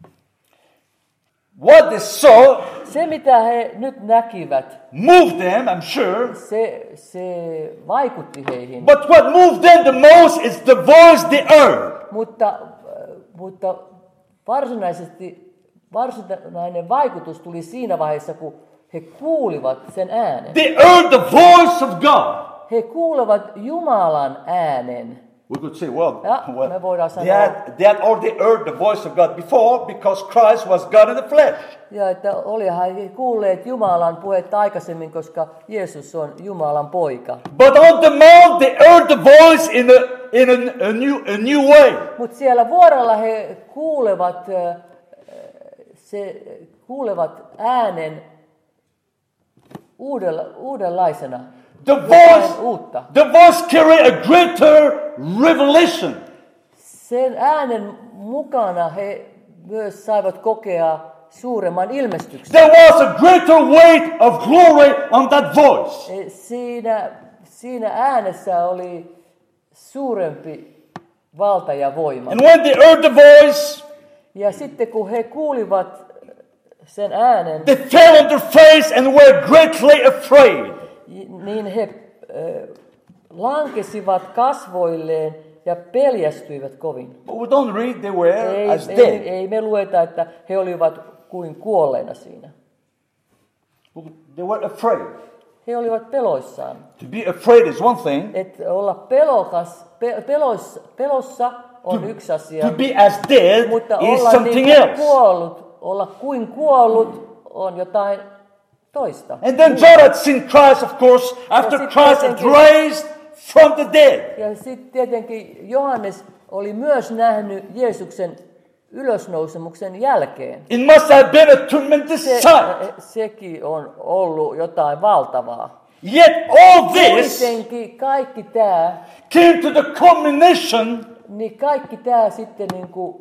What they saw, se mitä he nyt näkivät, moved them, I'm sure. Se, se vaikutti heihin. But what moved them the most is the voice they heard. Mutta, mutta varsinaisesti varsinainen vaikutus tuli siinä vaiheessa, kun he kuulivat sen äänen. They heard the voice of God. He kuulevat Jumalan äänen. We could say, well, ja, well me voidaan sanoa, they, had, they had already heard the voice of God before because Christ was God in the flesh. Ja että olihan he kuulleet Jumalan puhetta aikaisemmin, koska Jeesus on Jumalan poika. But on the mount they heard the voice in a, in a, a, new, a new way. Mutta siellä vuorella he kuulevat, se, kuulevat äänen uudella, uudenlaisena. The voice, the voice carried a greater revelation. Sen äänen mukana he myös saivat kokea suuremman ilmestyksen. There was a greater weight of glory on that voice. Siinä, siinä äänessä oli suurempi valta ja voima. And when they heard the voice, ja sitten kun he kuulivat sen äänen, they fell on their face and were greatly afraid. niin he äh, lankesivat kasvoilleen ja peljästyivät kovin. But we don't read they were Ei, as ei, dead. ei me lueta, että he olivat kuin kuolleina siinä. They were afraid. He olivat peloissaan. To be afraid is one thing. Että olla pelokas, pe, peloissa, pelossa on To, yksi asia, to be as dead mutta is olla something niin else. kuollut, olla kuin kuollut on jotain toista. And then John had seen Christ, of course, after sit Christ had tietenkin- raised from the dead. Ja sitten tietenkin Johannes oli myös nähnyt Jeesuksen ylösnousemuksen jälkeen. It must have been a tremendous Se, sight. sekin on ollut jotain valtavaa. Yet all this Kuitenkin kaikki tämä, came to the culmination niin kaikki tämä sitten niin kuin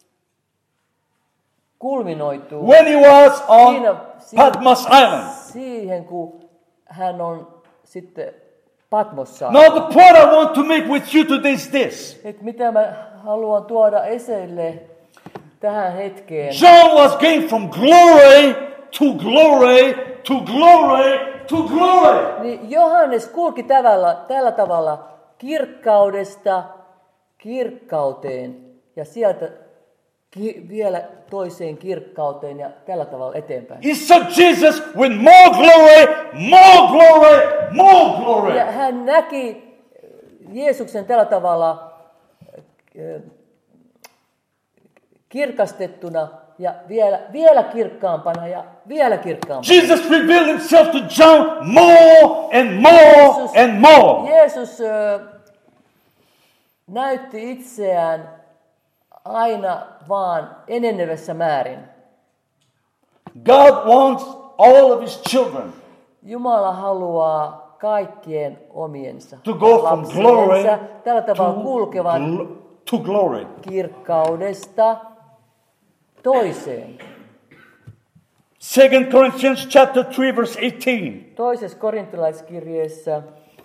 kulminoituu when he was on Siinä- siinä- Patmos Island. siihen, kun hän on sitten Patmossa. Now the point I want to make with you today is this. Et mitä mä haluan tuoda esille tähän hetkeen. John was going from glory to glory to glory to glory. Niin Johannes kulki tällä, tällä tavalla kirkkaudesta kirkkauteen ja sieltä ki- vielä toiseen kirkkauteen ja tällä tavalla eteenpäin. He saw Jesus with more glory, more glory, more glory. Ja hän näki Jeesuksen tällä tavalla äh, kirkastettuna ja vielä, vielä kirkkaampana ja vielä kirkkaampana. Jesus revealed himself to John more and more Jeesus, and more. Jeesus äh, näytti itseään aina vaan enenevässä määrin. God wants all of his children Jumala haluaa kaikkien omiensa to go from lapsiensa glory tällä tavalla to, kulkevan gl- to glory. kirkkaudesta toiseen. Second Corinthians chapter three verse eighteen. Toisessa korintalaiskirjeessä,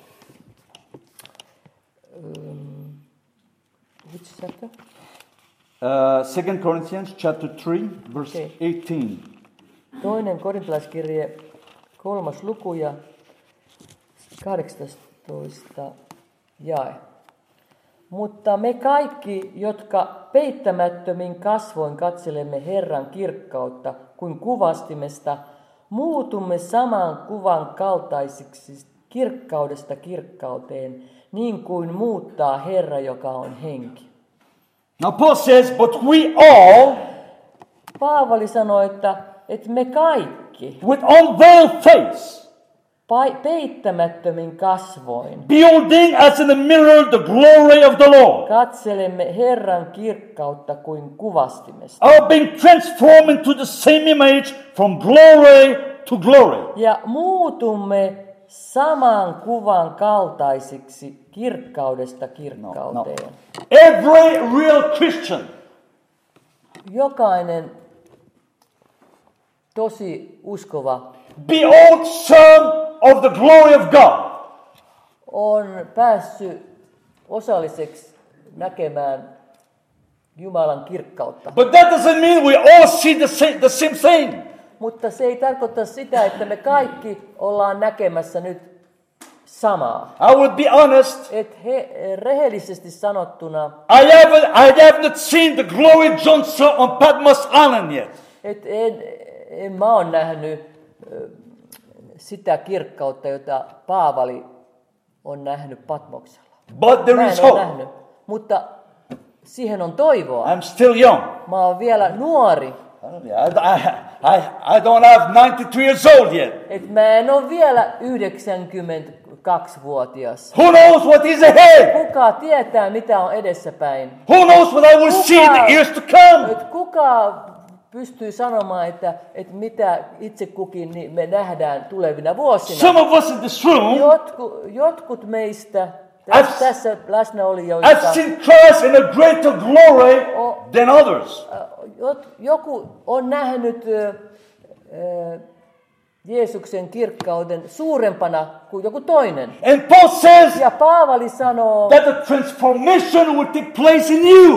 um, which chapter? Uh, Second Corinthians chapter three verse Okay. eighteen. Toinen korintalaiskirje, kolmas luku ja kahdeksantoista jae. Mutta me kaikki, jotka peittämättömin kasvoin katselemme Herran kirkkautta kuin kuvastimesta, muutumme saman kuvan kaltaisiksi kirkkaudesta kirkkauteen, niin kuin muuttaa Herra, joka on henki. Now Paul says, but we all, Paavali sanoi, että, että me kaikki with unveiled face, pai- peittämättömin kasvoin beholding as in a mirror the glory of the Lord, katselemme Herran kirkkautta kuin kuvastimesta. are being transformed into the same image from glory to glory. Ja muutumme saman kuvan kaltaisiksi kirkkaudesta kirkkauteen. Every real Christian Jokainen tosi uskova beholds some of the glory of God. on päässyt osalliseksi näkemään Jumalan kirkkautta. But that doesn't mean we all see the same, the same thing. Mutta se ei tarkoita sitä, että me kaikki ollaan näkemässä nyt samaa. I would be honest, Et he, rehellisesti sanottuna, I haven't, I have not seen the glory John saw on Patmos Island yet. et en, en mä ole nähnyt ö, sitä kirkkautta, jota Paavali on nähnyt Patmoksella. But there Mä is en ole hope. nähnyt, mutta siihen on toivoa. I'm still young. Mä oon vielä nuori, I, I, I don't have ninety-three years old yet. et mä en ole vielä yhdeksänkymmentäkaksivuotias. Who knows what is ahead? Kuka tietää, mitä on edessäpäin? Who knows what I will see in the years to come? Et kuka pystyy sanomaan, että, että mitä itse kukin niin me nähdään tulevina vuosina? Some of us in this room, Jotku, jotkut meistä I've- tässä, tässä läsnäolijoista, I've seen Christ in a greater glory than others. jot, joku on nähnyt ö, ö, Jeesuksen kirkkauden suurempana kuin joku toinen. And Paul says Ja Paavali sanoo, that the transformation will take place in you.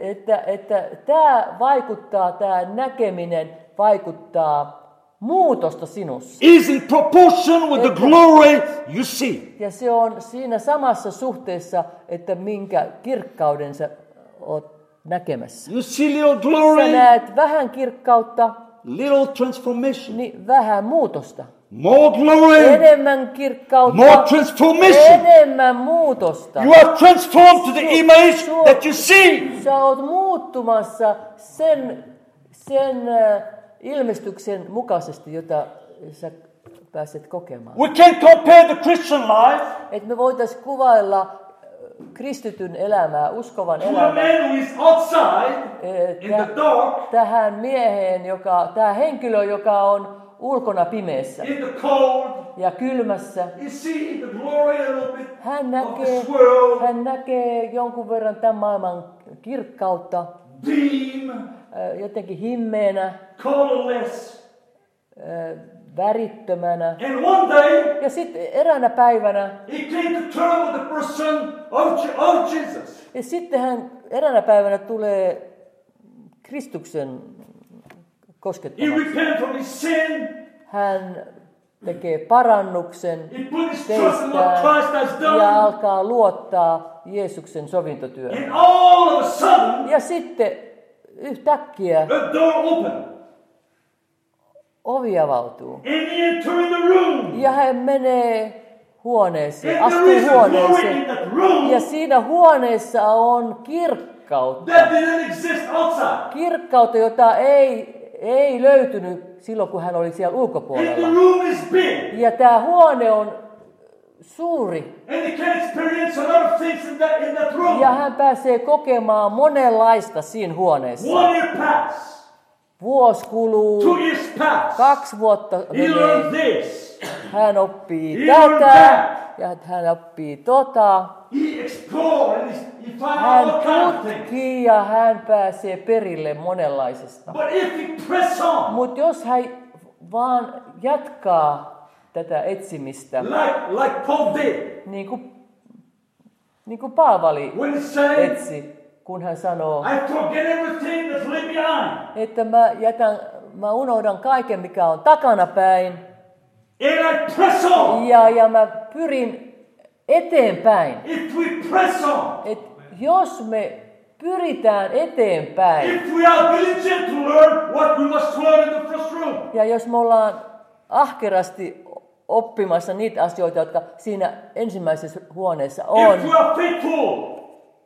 että, että tämä vaikuttaa, tämä näkeminen vaikuttaa muutosta sinussa. Is in proportion with the glory you see. Ja se on siinä samassa suhteessa, että minkä kirkkauden sä oot näkemässä. You see little Sä glory, näet vähän kirkkautta, little transformation. niin vähän muutosta. More glory, Enemmän kirkkautta, more transformation. enemmän muutosta. You are transformed to the image that you see. Sä oot muuttumassa sen, sen äh, ilmestyksen mukaisesti, jota sä pääset kokemaan. We can compare the Christian life Et me voitaisiin kuvailla äh, kristityn elämää, uskovan to a elämää man who is outside in the dark, tähän mieheen, joka, tähän henkilö, joka on ulkona pimeässä in the cold. ja kylmässä. You see the glory a little bit Hän of näkee, this world. hän näkee jonkun verran tämän maailman kirkkautta, Dim, äh, jotenkin himmeänä, colorless. äh, värittömänä. And one day, Ja sitten eräänä päivänä, he came to terms with the person of, Je- of Jesus. ja sitten hän eräänä päivänä tulee Kristuksen He koskettamaksi. repented from his sin. Hän tekee parannuksen He put his trust in what teistään Christ has ja done. alkaa luottaa Jeesuksen sovintotyöhön. And all of a sudden, Ja sitten yhtäkkiä the door opened. ovi avautuu. And he entered in the room. Ja hän menee huoneeseen, And there astuu is a glory in huoneeseen. that room Ja siinä huoneessa on kirkkautta. that didn't exist outside. Kirkkautta, jota ei, ei löytynyt silloin, kun hän oli siellä And the ulkopuolella. room is big. Ja tämä huone on suuri. And he can experience a lot of things in that, in that room. Ja hän pääsee kokemaan monenlaista siinä huoneessa. One year passed. Vuosi kuluu, Two years passed. kaksi vuotta He learned menee. this. Hän oppii He learned tätä that. ja hän oppii tota. He explored and he, he found Hän all kinds of things. tutkii ja hän pääsee perille monenlaisesta. But if he press on, Mutta jos hän vaan jatkaa tätä etsimistä, like, like Paul did, niin kuin, niin kuin Paavali when he said, etsi, kun hän sanoo, I forget everything that's left behind, että mä, jätän, mä unohdan kaiken, mikä on takanapäin, and I press on. ja, ja mä pyrin eteenpäin. If we press on, Et jos me pyritään eteenpäin, if we are diligent to learn what we must learn in the first room, ja jos me ollaan ahkerasti oppimassa niitä asioita, jotka siinä ensimmäisessä huoneessa on, if we are faithful,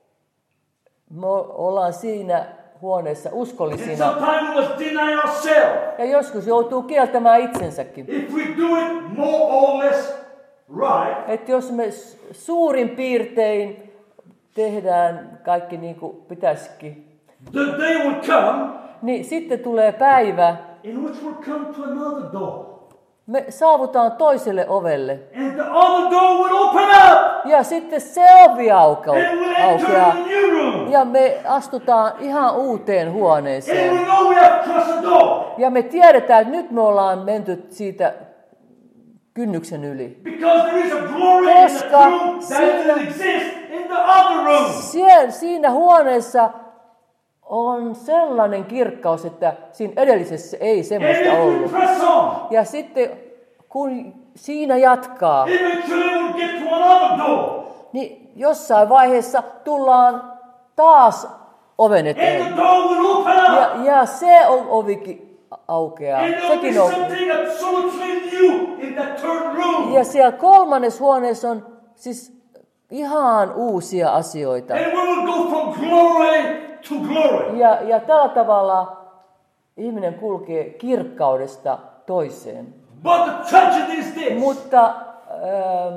me ollaan siinä huoneessa and uskollisina, sometimes we must deny ourselves. ja joskus joutuu kieltämään itsensäkin. If we do it more or less right, Että jos me s- suurin piirtein tehdään kaikki niin kuin pitäisikin, the day will come niin sitten tulee päivä, in which we'll come to another door. me saavutaan toiselle ovelle. And the other door will open up. Ja sitten se ovi aukeaa. And we'll enter aukeaa. a new room. Ja me astutaan ihan uuteen And huoneeseen. we know we have crossed the door. Ja me tiedetään, että nyt me ollaan menty siitä kynnyksen yli. Because there is a glory in the Koska room that siinä- doesn't exist in the other room. Sie- siinä huoneessa on sellainen kirkkaus, että siinä edellisessä ei And semmoista if we ollut. press on, Ja sitten kun siinä jatkaa, eventually we'll get to another door. niin jossain vaiheessa tullaan taas oven And eteen. the door will open up. Ja, ja se on ovikin aukeaa. And there'll be Sekin on. something absolutely new in that third room. Ja siellä kolmannes huoneessa on siis ihan uusia asioita. And we will go from glory to glory. Ja, ja tällä tavalla ihminen kulkee kirkkaudesta toiseen. But the tragedy is this. Mutta ähm,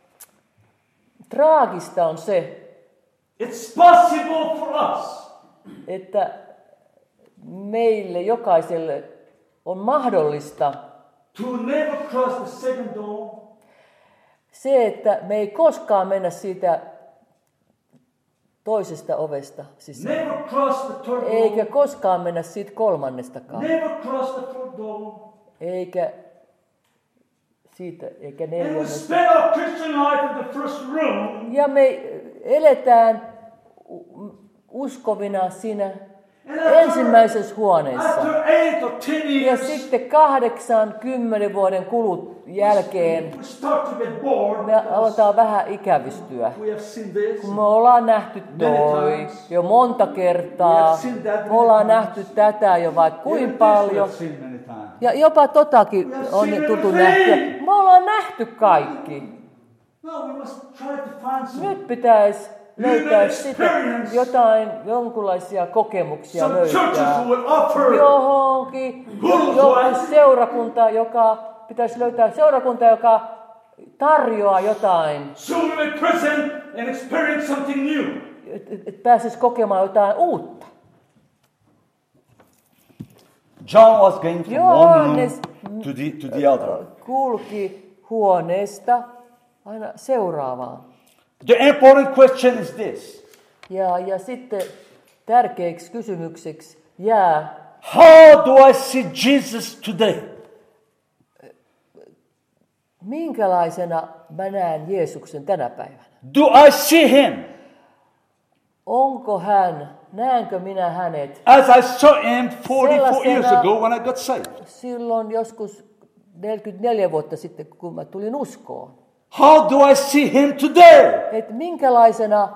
traagista on se, It's possible for us että meille jokaiselle on mahdollista to never cross the second door, se, että me ei koskaan mennä siitä toisesta ovesta sisään. never cross the third Eikä door, koskaan mennä siitä kolmannestakaan. never cross the fourth door. Eikä siitä, eikä And we neljännestä. spend our Christian life in the first room, Ja me eletään uskovina siinä ensimmäisessä huoneessa. After eight or ten Ja years, sitten kahdeksan, kymmenen vuoden kulut jälkeen we start to get bored. me aletaan vähän ikävystyä. We have seen this. Kun me ollaan nähty toi jo monta kertaa, me ollaan nähty tätä jo vaikka kuinka paljon. Ja jopa totakin on tuttu nähty. Me ollaan nähty kaikki. No, we must try to find some, Nyt pitäisi löytää sitten jotain, jonkunlaisia kokemuksia some churches löytää. who will offer Johonkin, joku seurakunta, joka, pitäisi löytää seurakunta, joka tarjoaa jotain, so we may present and experience something new. että et pääsisi kokemaan jotain uutta. John was going from one Johannes room to the, to the other. kulki huoneesta aina seuraavaan. The important question is this. Ja, ja sitten tärkeäksi kysymykseksi jää, How do I see Jesus today? minkälaisena mä näen Jeesuksen tänä päivänä? Do I see him Onko hän, näenkö minä hänet as I saw him forty-four years Sellaisena- ago when I got saved? silloin joskus neljäkymmentäneljä vuotta sitten, kun mä tulin uskoon? How do I see him today? Että minkälaisena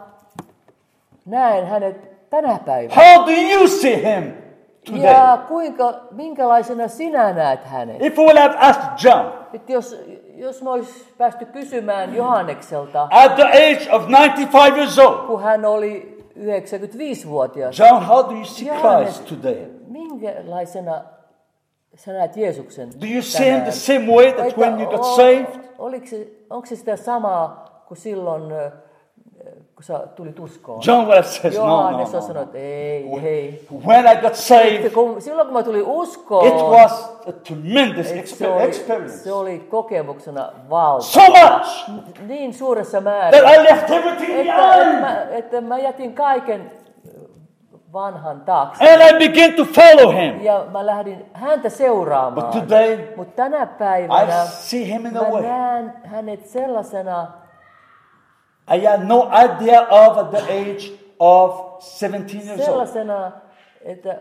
näen hänet tänä päivänä? How do you see him today? Ja kuinka, minkälaisena sinä näet hänet? If we would have asked John Että jos, jos me olisi päästy kysymään Johannekselta, at the age of ninety-five years old, kun hän oli yhdeksänkymmentäviisivuotias, John, how do you see Johannes, Christ today? minkälaisena sä näet Jeesuksen Do you see him tänään? the same way that Että when you got o- saved? Oliko se, onko se sitä samaa kuin silloin, ö, kun sä tulit uskoon? John would have said, no, no, Johannes no, on sanonut, no. että ei, ei. When I got saved, Kun, silloin kun mä tulin uskoon, it was a tremendous et se, exper- oli, experience. se oli kokemuksena valtava. So much Niin suuressa that määrin, I left everything että, että, behind. mä, että mä jätin kaiken vanhan taakse. And I began to follow him. Ja mä lähdin häntä seuraamaan. But today, Mutta tänä päivänä I see him in a mä way näen hänet sellaisena, I had no idea of at the age of seventeen years old. sellaisena, että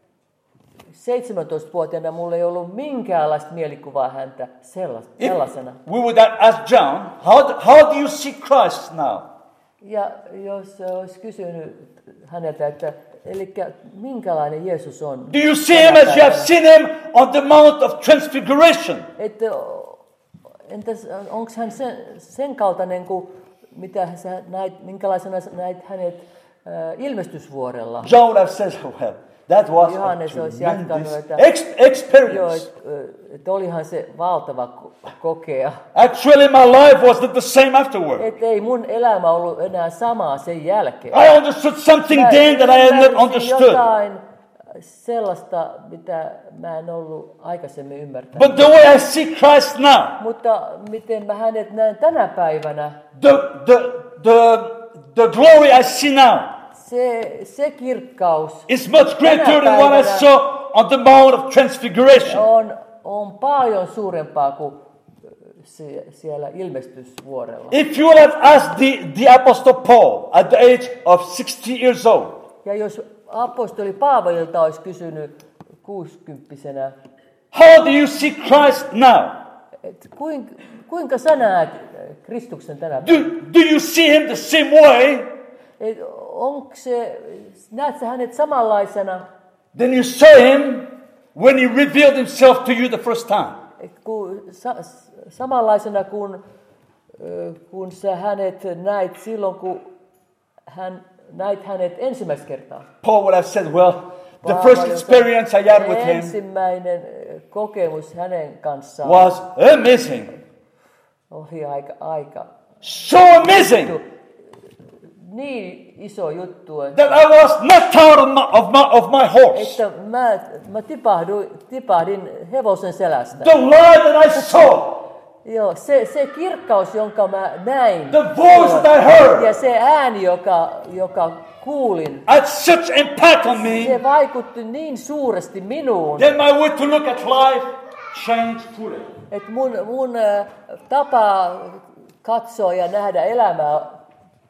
seitsemäntoistavuotiaana mulla ei ollut minkäänlaista mielikuvaa häntä sellas- If sellaisena. we would have asked John, how do, how do you see Christ now? Ja jos olisi kysynyt häneltä, että eli minkälainen Jeesus on? Do you see him as you have seen him on the Mount of Transfiguration? Että entäs onko hän sen, sen kaltainen kuin mitä sä näit, minkälaisena sä näit hänet äh, ilmestysvuorella? John would have said, well, that was a Johannes olisi jatkanut, tremendous että ex- joo, experience. että et olihan se valtava ko- kokea. Actually, my life was not the same afterward. Että ei mun elämä ollut enää samaa sen jälkeen. I understood something Mä then that I had not ymmärsin understood. jotain sellaista, mitä mä en ollut aikaisemmin ymmärtänyt. But the way I see Christ now, Mutta miten mä hänet näen tänä päivänä, the, the, the, the glory I see now se, se kirkkaus is much greater tänä than what I päivänä saw on the Mount of Transfiguration. on, on paljon suurempaa kuin sie- siellä ilmestysvuorella. If you would have asked the, the Apostle Paul at the age of sixty years old, Ja jos apostoli Paavalilta olisi kysynyt kuusikymppisenä, how do you see Christ now? että kuinka, kuinka sä näet Kristuksen tänä Do, päivänä? do you see him the same way? Et onko se, näet sä hänet samanlaisena, Then you saw him when he revealed himself to you the first time. et kun, sa, samanlaisena kuin ö, kun sä hänet näit silloin, kun hän, näit hänet ensimmäistä kertaa. Paul would have said, well, the Paavali first sanoi, experience I had with him ensimmäinen ö, kokemus hänen kanssaan was amazing. oli aika, aika So amazing niin iso juttu, että, that I was knocked out of my, of my, of my horse. että mä, mä tipahduin, tipahdin hevosen selästä. The light that I saw, Joo, se, se kirkkaus, jonka mä näin, the voice that I heard, ja se ääni, joka, joka kuulin, had such impact on me se vaikutti niin suuresti minuun, that my way to look at life changed fully. että mun, mun äh, tapa katsoa ja nähdä elämää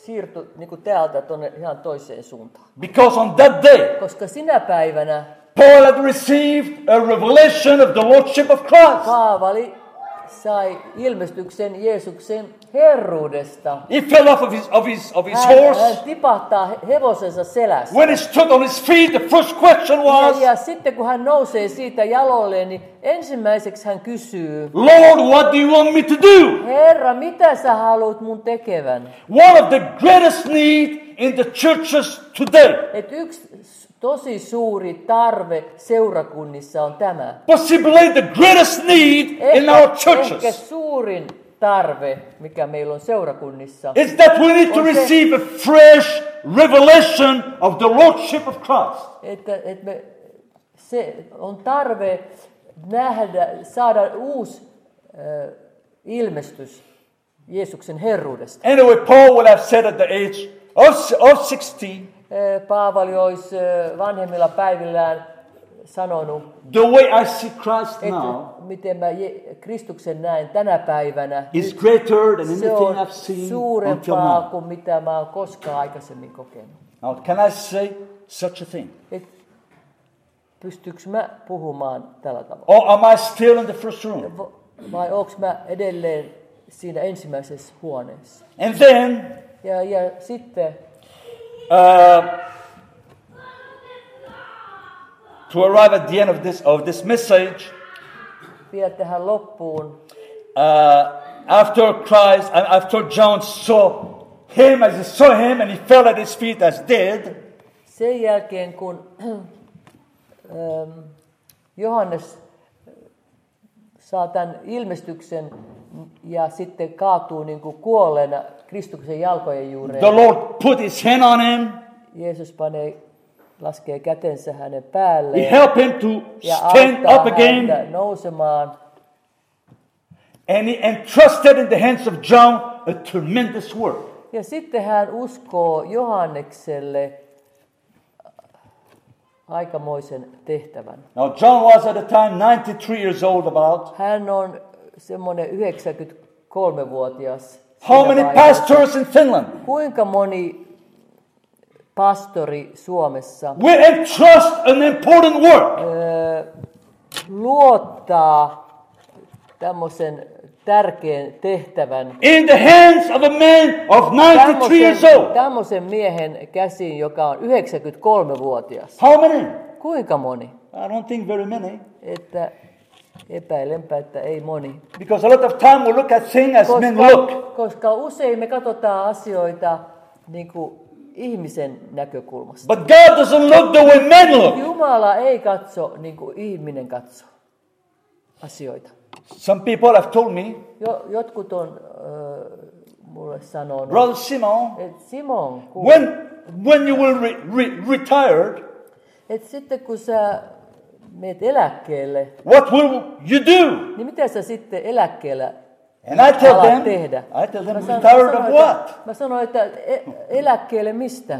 siirtyi niin kuin täältä tuonne ihan toiseen suuntaan. Because on that day, Koska sinä päivänä Paul had received a revelation of the Lordship of Christ. Paavali sai ilmestyksen Jeesuksen herruudesta. He fell off of his, of his, of his Hän, hän horse. tipahtaa hevosensa selässä. When he stood on his feet, the first question Ja, was, ja sitten kun hän nousee siitä jaloilleen, niin ensimmäiseksi hän kysyy, Lord, what do you want me to do? Herra, mitä sä haluat mun tekevän? One of the greatest need in the churches today, Et yksi tosi suuri tarve seurakunnissa on tämä. possibly the greatest need in our Ehkä, ehkä churches, suurin tarve, mikä meillä on seurakunnissa, is that we need to On se- receive a fresh revelation of the Lordship of Christ. että, että me, se on tarve nähdä, saada uusi äh, ilmestys Jeesuksen herruudesta. Anyway, Paul would have said at the age of, of sixteen, Äh, Paavali olisi äh, vanhemmilla päivillään sanonut, the way I see Christ että now miten mä Je- Kristuksen näen tänä päivänä, is greater than se anything on I've seen until suurempaa now. kuin mitä mä oon koskaan aikaisemmin kokenut. Now, can I say such a thing? Et pystyykö mä puhumaan tällä tavalla? Or am I still in the first room? V- Vai onko mä edelleen siinä ensimmäisessä huoneessa? And then, Ja, ja sitten uh, to arrive at the end of this, of this message, vielä tähän loppuun. uh, after Christ, and after John saw him, as he saw him, and he fell at his feet as dead, Sen jälkeen kun ähm, Johannes saa tämän ilmestyksen ja sitten kaatuu niin kuin kuolleena Kristuksen jalkojen juureen. the Lord put his hand on him. Jeesus panee, laskee kätensä hänen He päälleen helped him to ja stand auttaa up again. häntä nousemaan. And he entrusted in the hands of John a tremendous work. Ja sitten hän uskoo Johannekselle aikamoisen tehtävän. Now, John was at the time ninety-three years old about. Hän on semmoinen yhdeksänkymmentäkolmevuotias. How siinä many vaiheessa. pastors in Finland Kuinka moni pastori Suomessa will entrust an important work ö, luottaa tämmöisen tärkeän tehtävän in the hands of a man of ninety-three years old? tämmöisen miehen käsiin, joka on yhdeksänkymmentäkolmevuotias? How many? Kuinka moni? I don't think very many. Että epäilenpä, että ei moni. Because a lot of time we look at things as men look. Koska, koska usein me katsotaan asioita niin kuin ihmisen näkökulmasta. But God doesn't look the way men look. Jumala ei katso niin kuin ihminen katsoo asioita. Some people have told me, Jo, jotkut on äh, mulle sanonut, Brother Simon, että Simon, kun, when, when you will re, re, retired, että sitten kun sä meet eläkkeelle, what will you do? niin mitä sä sitten eläkkeellä And I tell alat them, tehdä? I tell them, Mä sanon- retired mä of sanoin, what? että, mä sanoin, että e- eläkkeelle mistä?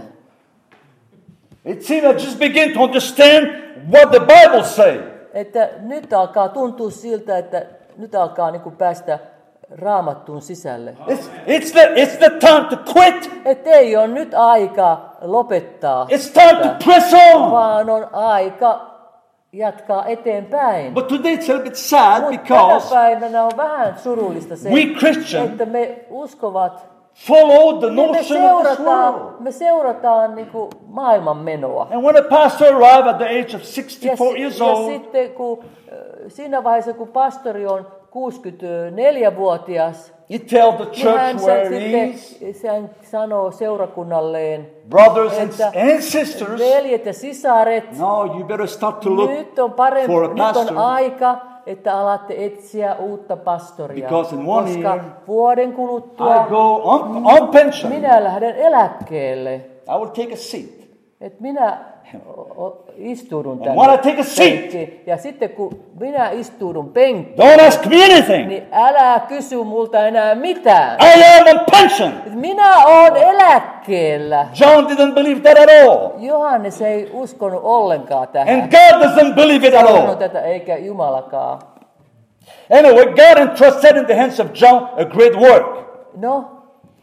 It seems I just begin to understand what the Bible says. Että nyt alkaa tuntua siltä, että nyt alkaa niin kuin päästä Raamattuun sisälle. It's, it's, the, it's the time to quit. Että ei ole nyt aika lopettaa, It's time to press on. vaan on aika jatkaa eteenpäin. But today it's a little bit sad Mutta tänä because päivänä on vähän surullista se, we Christians että me uskovat, follow the niin me notion of this seurataan, world. me seurataan niin kuin maailman menoa. And when a pastor arrived at the age of Ja, sixty-four si- years ja old, sitten kun, äh, siinä vaiheessa, kun pastori on kuusikymmentäneljävuotias, he tells the niin hän church where sen he is, sitten hän sanoo seurakunnalleen, brothers and, että and sisters, veljet ja sisaret, no, you better start to look nyt on, parempi, for a nyt pastor. on aika, että alatte etsiä uutta pastoria, Because in one koska year, vuoden kuluttua I go on, on pension. minä lähden eläkkeelle, I will take a seat. että minä o- o- istuudun And when I take a seat, penkkiin. Ja sitten kun minä istuudun penkkiin, don't ask me anything. niin älä kysy multa enää mitään. I am on pension. Minä olen eläkkeellä. John didn't believe that at all. Johannes ei uskonut ollenkaan tähän. And God doesn't believe it at Sanonut all. tätä, eikä Jumalakaan. Anyway, God entrusted in the hands of John a great work. No,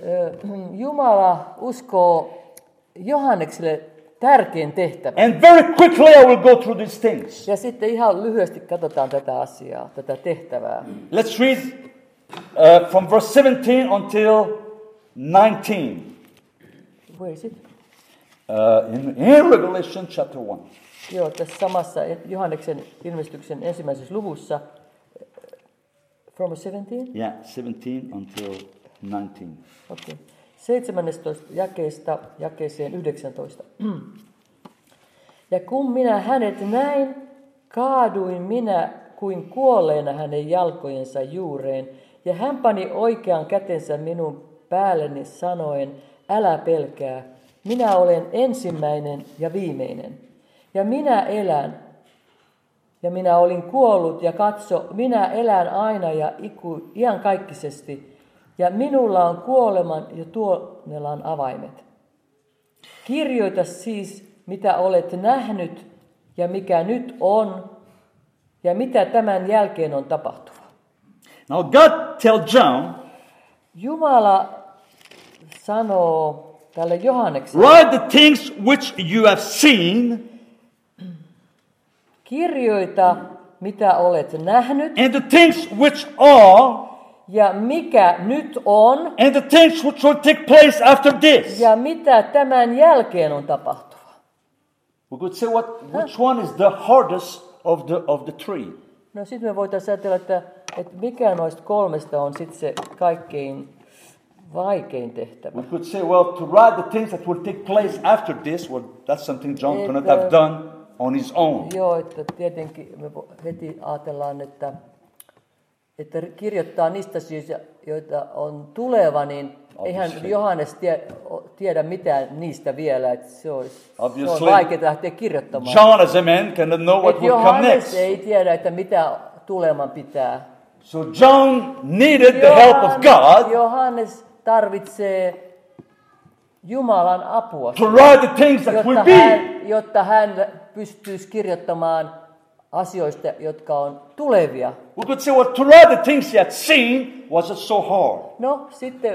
Jumala uskoo Johannekselle tärkein tehtävä. And very quickly I will go through these things. Ja sitten ihan lyhyesti katsotaan tätä asiaa, tätä tehtävää. Let's read uh, from verse seventeen until nineteen. Where is it? Uh, in, in Revelation chapter one. Joo, tässä samassa Johanneksen ilmestyksen ensimmäisessä luvussa. From seventeen? Yeah, seventeen until nineteen. Okei. Okay. seitsemästoista jakeesta jakeeseen yhdeksäntoista. Ja kun minä hänet näin, kaaduin minä kuin kuolleena hänen jalkojensa juureen, ja hän pani oikean kätensä minun päälleni sanoen, älä pelkää, minä olen ensimmäinen ja viimeinen. Ja minä elän, ja minä olin kuollut, ja katso, minä elän aina ja iku, iankaikkisesti, ja minulla on kuoleman ja tuonelan avaimet. Kirjoita siis, mitä olet nähnyt, ja mikä nyt on, ja mitä tämän jälkeen on tapahtuva. Now God tell John, Jumala sanoo tälle Johannekselle, write the things which you have seen, kirjoita, mitä olet nähnyt, and the things which are, ja mikä nyt on, and the things which will take place after this. ja mitä tämän jälkeen on tapahtuva. We could say what which one is the hardest of the of the three. No sitten me voitaisiin ajatella, että, että mikä noista kolmesta on sitten se kaikkein vaikein tehtävä. We could say, well, to write the things that will take place after this, well, that's something John Et, could not have äh, done on his own. Joo, että tietenkin me heti ajatellaan, että, että kirjoittaa niistä asioista, joita on tuleva, niin eihän Johannes tie, tiedä mitään niistä vielä, että se, olisi, se on vaikeaa lähteä kirjoittamaan. John as a man cannot know what Et will come Johannes next. ei tiedä, että mitä tuleman pitää. So John needed the help of God Johannes tarvitsee Jumalan apua, to write the things that will jotta be. hän, jotta hän pystyisi kirjoittamaan asioista, jotka on tulevia. We could say, well, to write the things he had seen wasn't so hard. No, sitten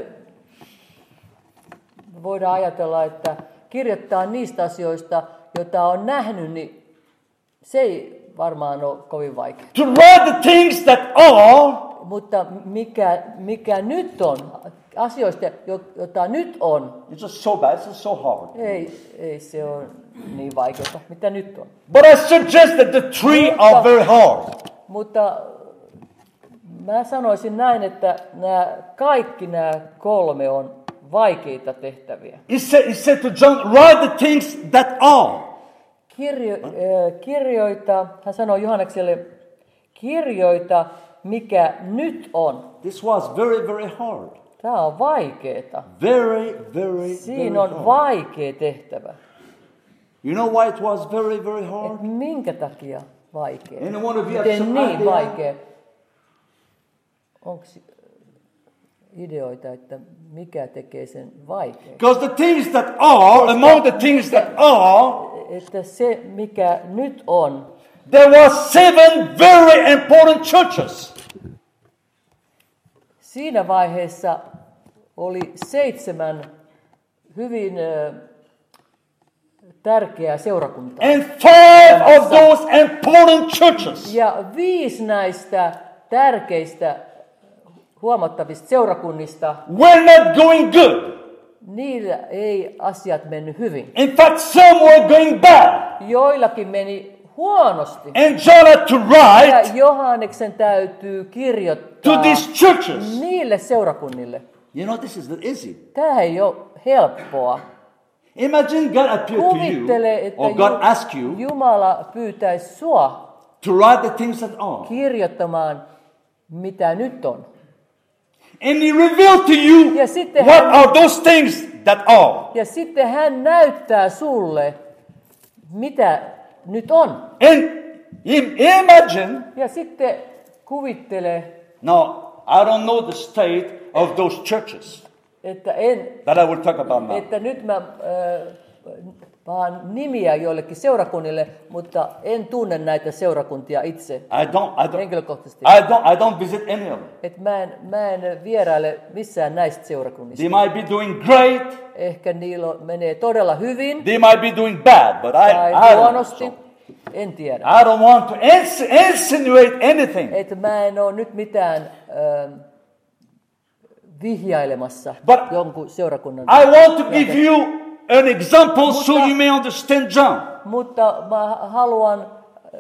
voidaan ajatella, että kirjoittaa niistä asioista, joita on nähnyt, niin se ei varmaan ole kovin vaikeaa. To write the things that are, Mutta mikä, mikä nyt on, asioista, joita nyt on, it's just so bad, it's just so hard. ei, ei se ole niin vaikeaa, mitä nyt on. But I suggest that the three are very hard. Mutta mä sanoisin näin, että nämä, kaikki nämä kolme on vaikeita tehtäviä. He said, he said to John, write the things that are. Kirjo, äh, kirjoita, hän sanoi Johannekselle, kirjoita, mikä nyt on. This was very, very hard. Tämä on vaikeeta. Very, very, Siinä very on hard. vaikea tehtävä. You know why it was very, very hard? Et minkä takia vaikea? Any one of you have Miten some niin idea? vaikea? Onko ideoita, että mikä tekee sen vaikean? Because the things that are, among the things that are, Että se, mikä nyt on, there were seven very important churches. siinä vaiheessa oli seitsemän hyvin äh, tärkeää seurakuntaa. And five of those important churches Ja viisi näistä tärkeistä huomattavista seurakunnista, were not going good. niillä ei asiat mennyt hyvin. In fact, some were going bad. Joillakin meni huonosti. And John had to Ja write Johanneksen täytyy kirjoittaa to these churches. niille seurakunnille. You know, this is not easy. Tämä ei ole helppoa. Imagine God appeared to Kuvittele, you, että or God asked you Jumala pyytäisi sua to write the things that are. kirjoittamaan, mitä nyt on. And he revealed to you Ja sitten what hän- are those things that are. Ja sitten hän näyttää sulle, mitä nyt on. And im- imagine, Ja sitten kuvittele, now, I don't know the state of those churches että, en, that I will talk about now. että nyt mä äh, vaan nimiä joillekin seurakunnille, mutta en tunne näitä seurakuntia itse I don't, I don't, henkilökohtaisesti. I don't, I don't visit any of them. Et mä, en, mä en vieraile missään näistä seurakunnista. They might be doing great. Ehkä niillä menee todella hyvin They might be doing bad, but I, tai I don't know. huonosti. En tiedä. I don't want to ins- insinuate anything. Että mä en ole nyt mitään äh, vihjailemassa But jonkun seurakunnan. I want to give you an example so you may understand John. Mutta mä haluan äh,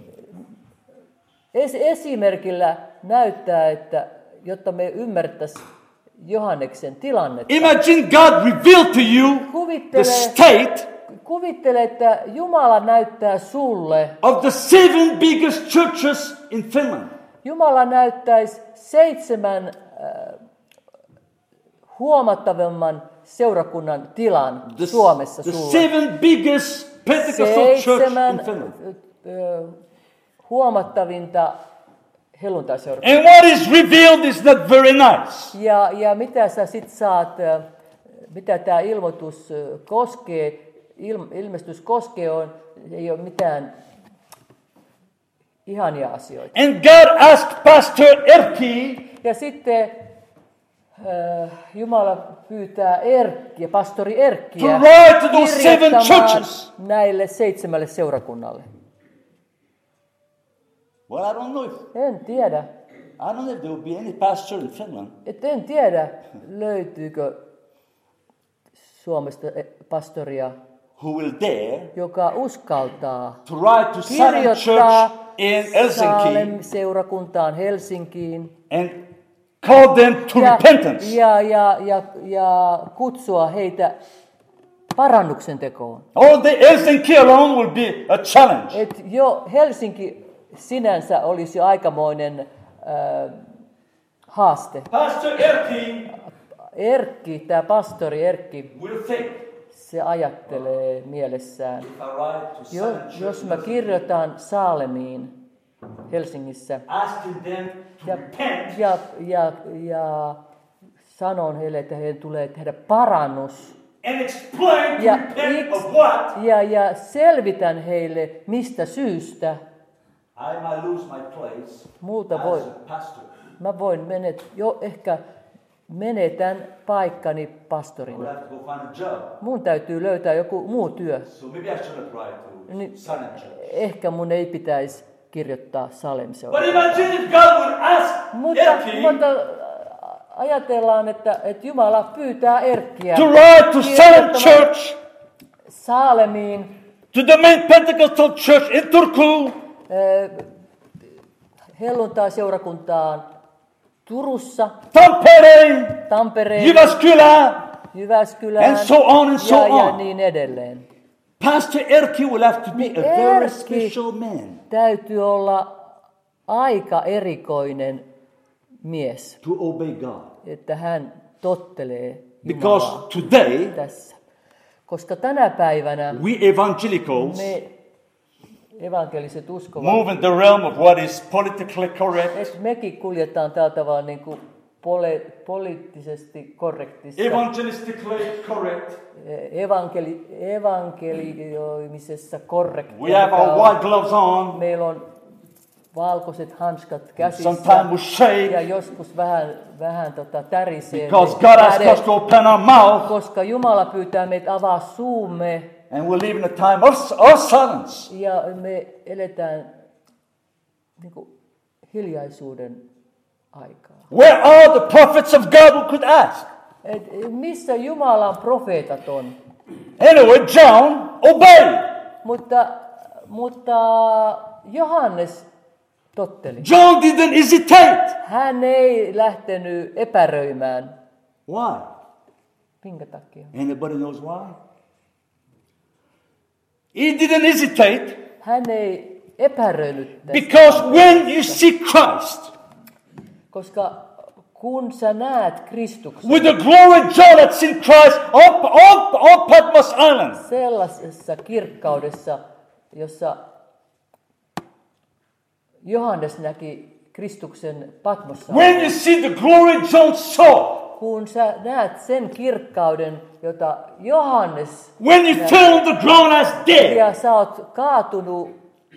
es- esimerkillä näyttää, että jotta me ymmärtäisiin Johanneksen tilannetta. Imagine God revealed to you the Kuvittele, state kuvittele, että Jumala näyttää sulle. of the seven biggest churches in Finland. Jumala näyttäisi seitsemän äh, huomattavamman seurakunnan tilan The, Suomessa the sulle. seven biggest Pentecostal church Seitsemän in Finland. äh, huomattavinta helluntaiseurakuntaa. And what is revealed is not very nice. Ja, ja mitä sä sit saat, äh, mitä tämä ilmoitus äh, koskee, il, ilmestys koskee, on, ei ole mitään ihania asioita. And God asked Pastor Erkki Ja sitten äh, Jumala pyytää Erkkiä, pastori Erkkiä, to write to those seven kirjoittamaan churches. näille seitsemälle seurakunnalle. Well, I don't know if En tiedä, I don't know if there will be any pastor in Finland et en tiedä, löytyykö Suomesta pastoria, who will dare joka uskaltaa to write to Salem Church kirjoittaa in Helsinki Salem-seurakuntaan Helsinkiin and call them to ja, repentance. ja, ja, ja, ja kutsua heitä parannuksen tekoon. All the Helsinki alone will be a challenge. Et jo Helsinki sinänsä olisi jo aikamoinen äh, haaste. Pastor Erkki Erkki, tämä pastori Erkki, will think, se ajattelee mielessään, if I write to jo, Salem Church, jos mä kirjoitan Saalemiin Helsingissä asking them to ja, repent, ja, ja, ja sanon heille, että heidän tulee tehdä parannus and explain to ja, repent of what, ja, ja selvitän heille, mistä syystä I might lose my place multa voi, as a pastor. mä voin menet, jo ehkä menetän paikkani I will pastorina. have to go find a job. Mun täytyy löytää joku muu työ. So maybe I shouldn't write to Niin, Salem Church. ehkä mun ei pitäisi kirjoittaa Salem But seurakuntaan. imagine if God would ask Mutta, Erkki mutta ajatellaan, että, että Jumala pyytää Erkkiä to write to Salem kirjoittamaan Church, Saalemiin, to the main Pentecostal church in Turku, eh, helluntai-seurakuntaan Turussa, Tampere, Tampereen, Jyväskylä, Jyväskylään and so on and so ja, ja on. niin edelleen. Pastor Erkki will have to be a very Erkki special man täytyy olla aika erikoinen mies, to obey God. että hän tottelee Because Jumalaa today, tässä. Koska tänä päivänä we evangelicals me evankeliset uskovat, move in the realm of what is politically correct, että mekin kuljetaan tällä tavalla niin kuin pole, poliittisesti korrektissa, evangelistically correct. evankeli, evankelioimisessa korrektia. We have our white gloves on. Meillä on valkoiset hanskat käsissä Sometimes we shake ja joskus vähän, vähän tota tärisee because ne God asks kädet, us to open our mouth, koska Jumala pyytää meitä avaa suumme and we live in a time of, of silence. ja me eletään niin kuin hiljaisuuden aikaa. Where are the prophets of God who could ask? Et missä Jumalan profeetat on? Anyway, John obeyed. Mutta, mutta Johannes totteli. John didn't hesitate. Hän ei lähtenyt epäröimään. Why? Minkä takia? Anybody knows why? He didn't hesitate Hän ei epäröinyt tästä. because when you see Christ Koska kun sä näet Kristuksen with the glory joy that's in Christ up, up, up Patmos Island, sellaisessa kirkkaudessa, jossa Johannes näki Kristuksen Patmossa. when you see the glory John saw kun sä näet sen kirkkauden, jota Johannes when you fell on the ground as dead, ja sä oot kaatunut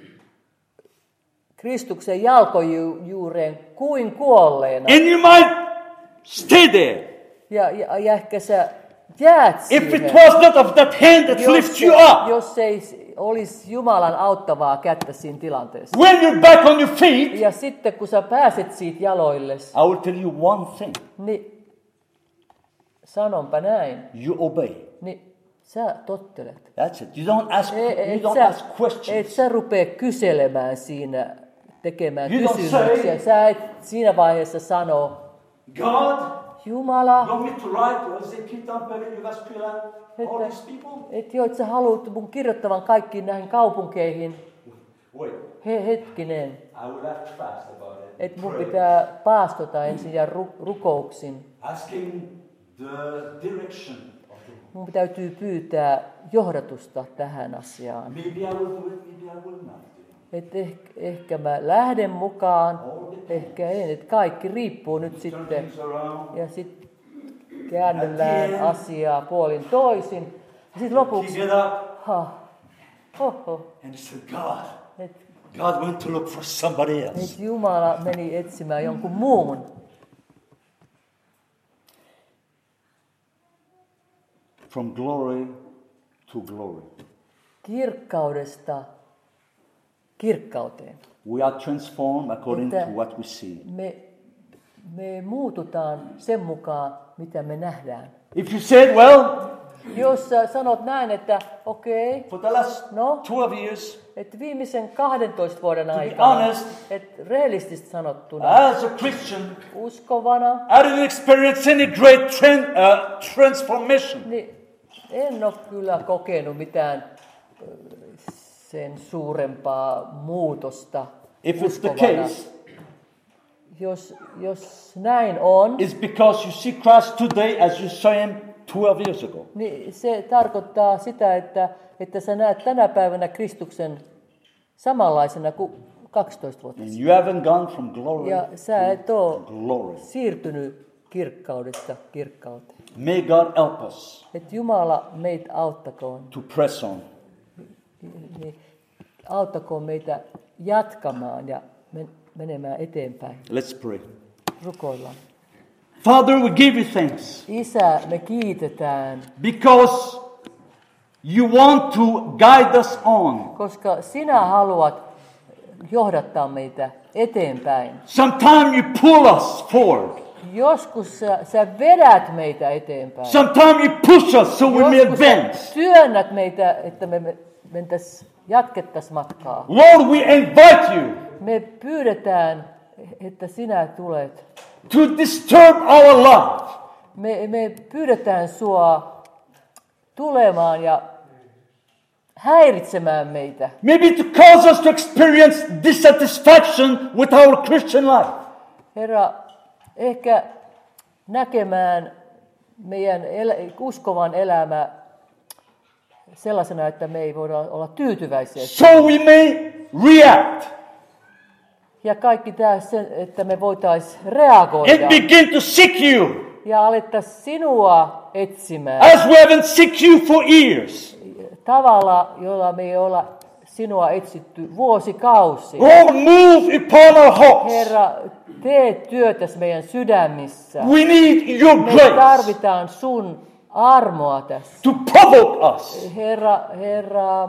Kristuksen jalkojuureen kuin kuolleena. and you might stay there. Ja, ja, ja ehkä sä jäät If siihen. it was not of that hand that Jos, lifts you up, jos ei olisi Jumalan auttavaa kättä siinä tilanteessa. when you're back on your feet, Ja sitten kun sä pääset siitä jaloilles, I will tell you one thing. niin sanonpa näin, You obey. niin sä tottelet. That's it. You don't ask, E- Et you don't sä, ask questions. et sä rupee kyselemään siinä, tekemään You don't kysymyksiä. say- Sä et siinä vaiheessa sano, God, Jumala, you want me to write Ezekiel, Tampere, Jyväskylä, all these people? et jo, et sä haluat mun kirjoittavan kaikkiin näihin kaupunkeihin. Wait, He, hetkinen, I will have to fast about it. että mun Pray. pitää paastota ensin ja ru, rukouksin. Asking the direction of the Mun täytyy pyytää johdatusta tähän asiaan. maybe I will do it, maybe I will not do it. Et ehkä, ehkä mä lähden mukaan, ehkä en. Et kaikki riippuu nyt Turn sitten. things around. Ja sitten käännellään asiaa puolin toisin. Ja sitten lopuksi, Pick it up ha, hoho, and say, God, että God went to look for somebody else. et Jumala meni etsimään jonkun muun. From glory to glory. Kirkkaudesta kirkkauteen. We are transformed according Että to what we see. Me, me muututaan sen mukaan, mitä me nähdään. If you said, well, Jos sä sanot näin, että okei, okay, for the last No. twelve years, että viimeisen kahdentoista vuoden be aikana, honest, että rehellisesti sanottuna, as a Christian, uskovana, I didn't experience any great trend, uh, transformation. niin en ole kyllä kokenut mitään ö, sen suurempaa muutosta If it's the uskovana. case, Jos, jos näin on, it's because you see Christ today as you saw him twelve years ago. niin se tarkoittaa sitä, että, että sä näet tänä päivänä Kristuksen samanlaisena kuin kaksitoista vuotta And sitten. you haven't gone from glory Ja sä et ole to glory. siirtynyt kirkkaudesta kirkkauteen. May God help us Että Jumala meitä auttakoon, to press on. niin auttakoon meitä jatkamaan ja men- menemään eteenpäin. Let's pray. Rukoillaan. Father, we give you thanks Isä, me kiitetään, because you want to guide us on. koska sinä haluat johdattaa meitä eteenpäin. Sometimes you pull us forward. Joskus sä, sä vedät meitä eteenpäin. Sometimes you push us so we may Joskus sä advance. työnnät meitä, että me me- mentäis, jatkettaisiin matkaa. Lord, we invite you Me pyydetään, että sinä tulet. to disturb our life. Me, me pyydetään sua tulemaan ja häiritsemään meitä. Maybe to cause us to experience dissatisfaction with our Christian life. Herra, ehkä näkemään meidän elä, uskovan elämä sellaisena, että me ei voida olla tyytyväisiä. So we may react Ja kaikki tämä sen, että me voitaisiin reagoida and begin to seek you ja alettaisiin sinua etsimään as we haven't seek you for years. tavalla, jolla me ei olla sinua etsitty vuosikausia. Lord, move upon our hearts. Herra, tee työtäsi meidän sydämissä. We need your Me grace tarvitaan sun armoa tässä. to provoke us. Herra, Herra,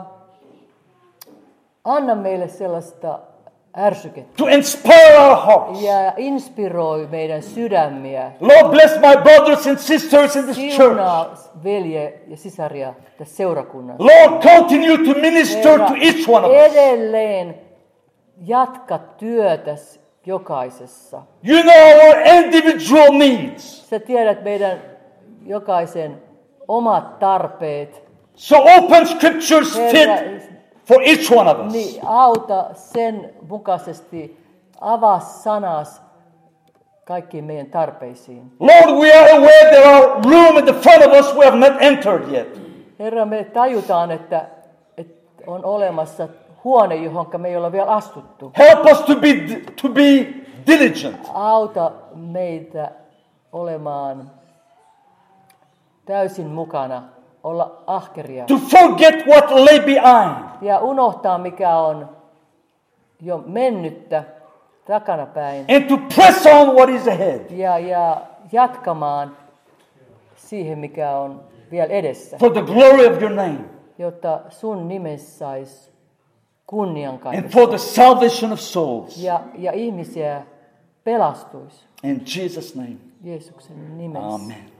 anna meille sellaista ärsykettä To inspire our hearts. ja inspiroi meidän sydämiä. Lord, bless my brothers and sisters in this church. Siunaa velje ja sisaria tässä seurakunnassa. Lord, continue to minister Herra, to each one of us. edelleen jatka työtäsi jokaisessa. You know our individual needs. Sä tiedät meidän jokaisen omat tarpeet. So open scriptures Herra, fit for each one of us. niin auta sen mukaisesti, avaa sanas kaikkiin meidän tarpeisiin. Lord, we are aware there are room in the front of us we have not entered yet. Herra, me tajutaan, että, että on olemassa huone, johon me ei olla vielä astuttu. Help us to be to be diligent. Auta meitä olemaan täysin mukana, olla ahkeria to forget what lay behind, ja unohtaa mikä on jo mennyttä takanapäin and to press on what is ahead. ja, ja jatkamaan siihen mikä on vielä edessä, For the glory of your name jotta sun nimesi sais kunnian and kaikessa for the salvation of souls. ja, ja ihmisiä pelastuisi In Jesus' name, Jeesuksen nimessä. amen.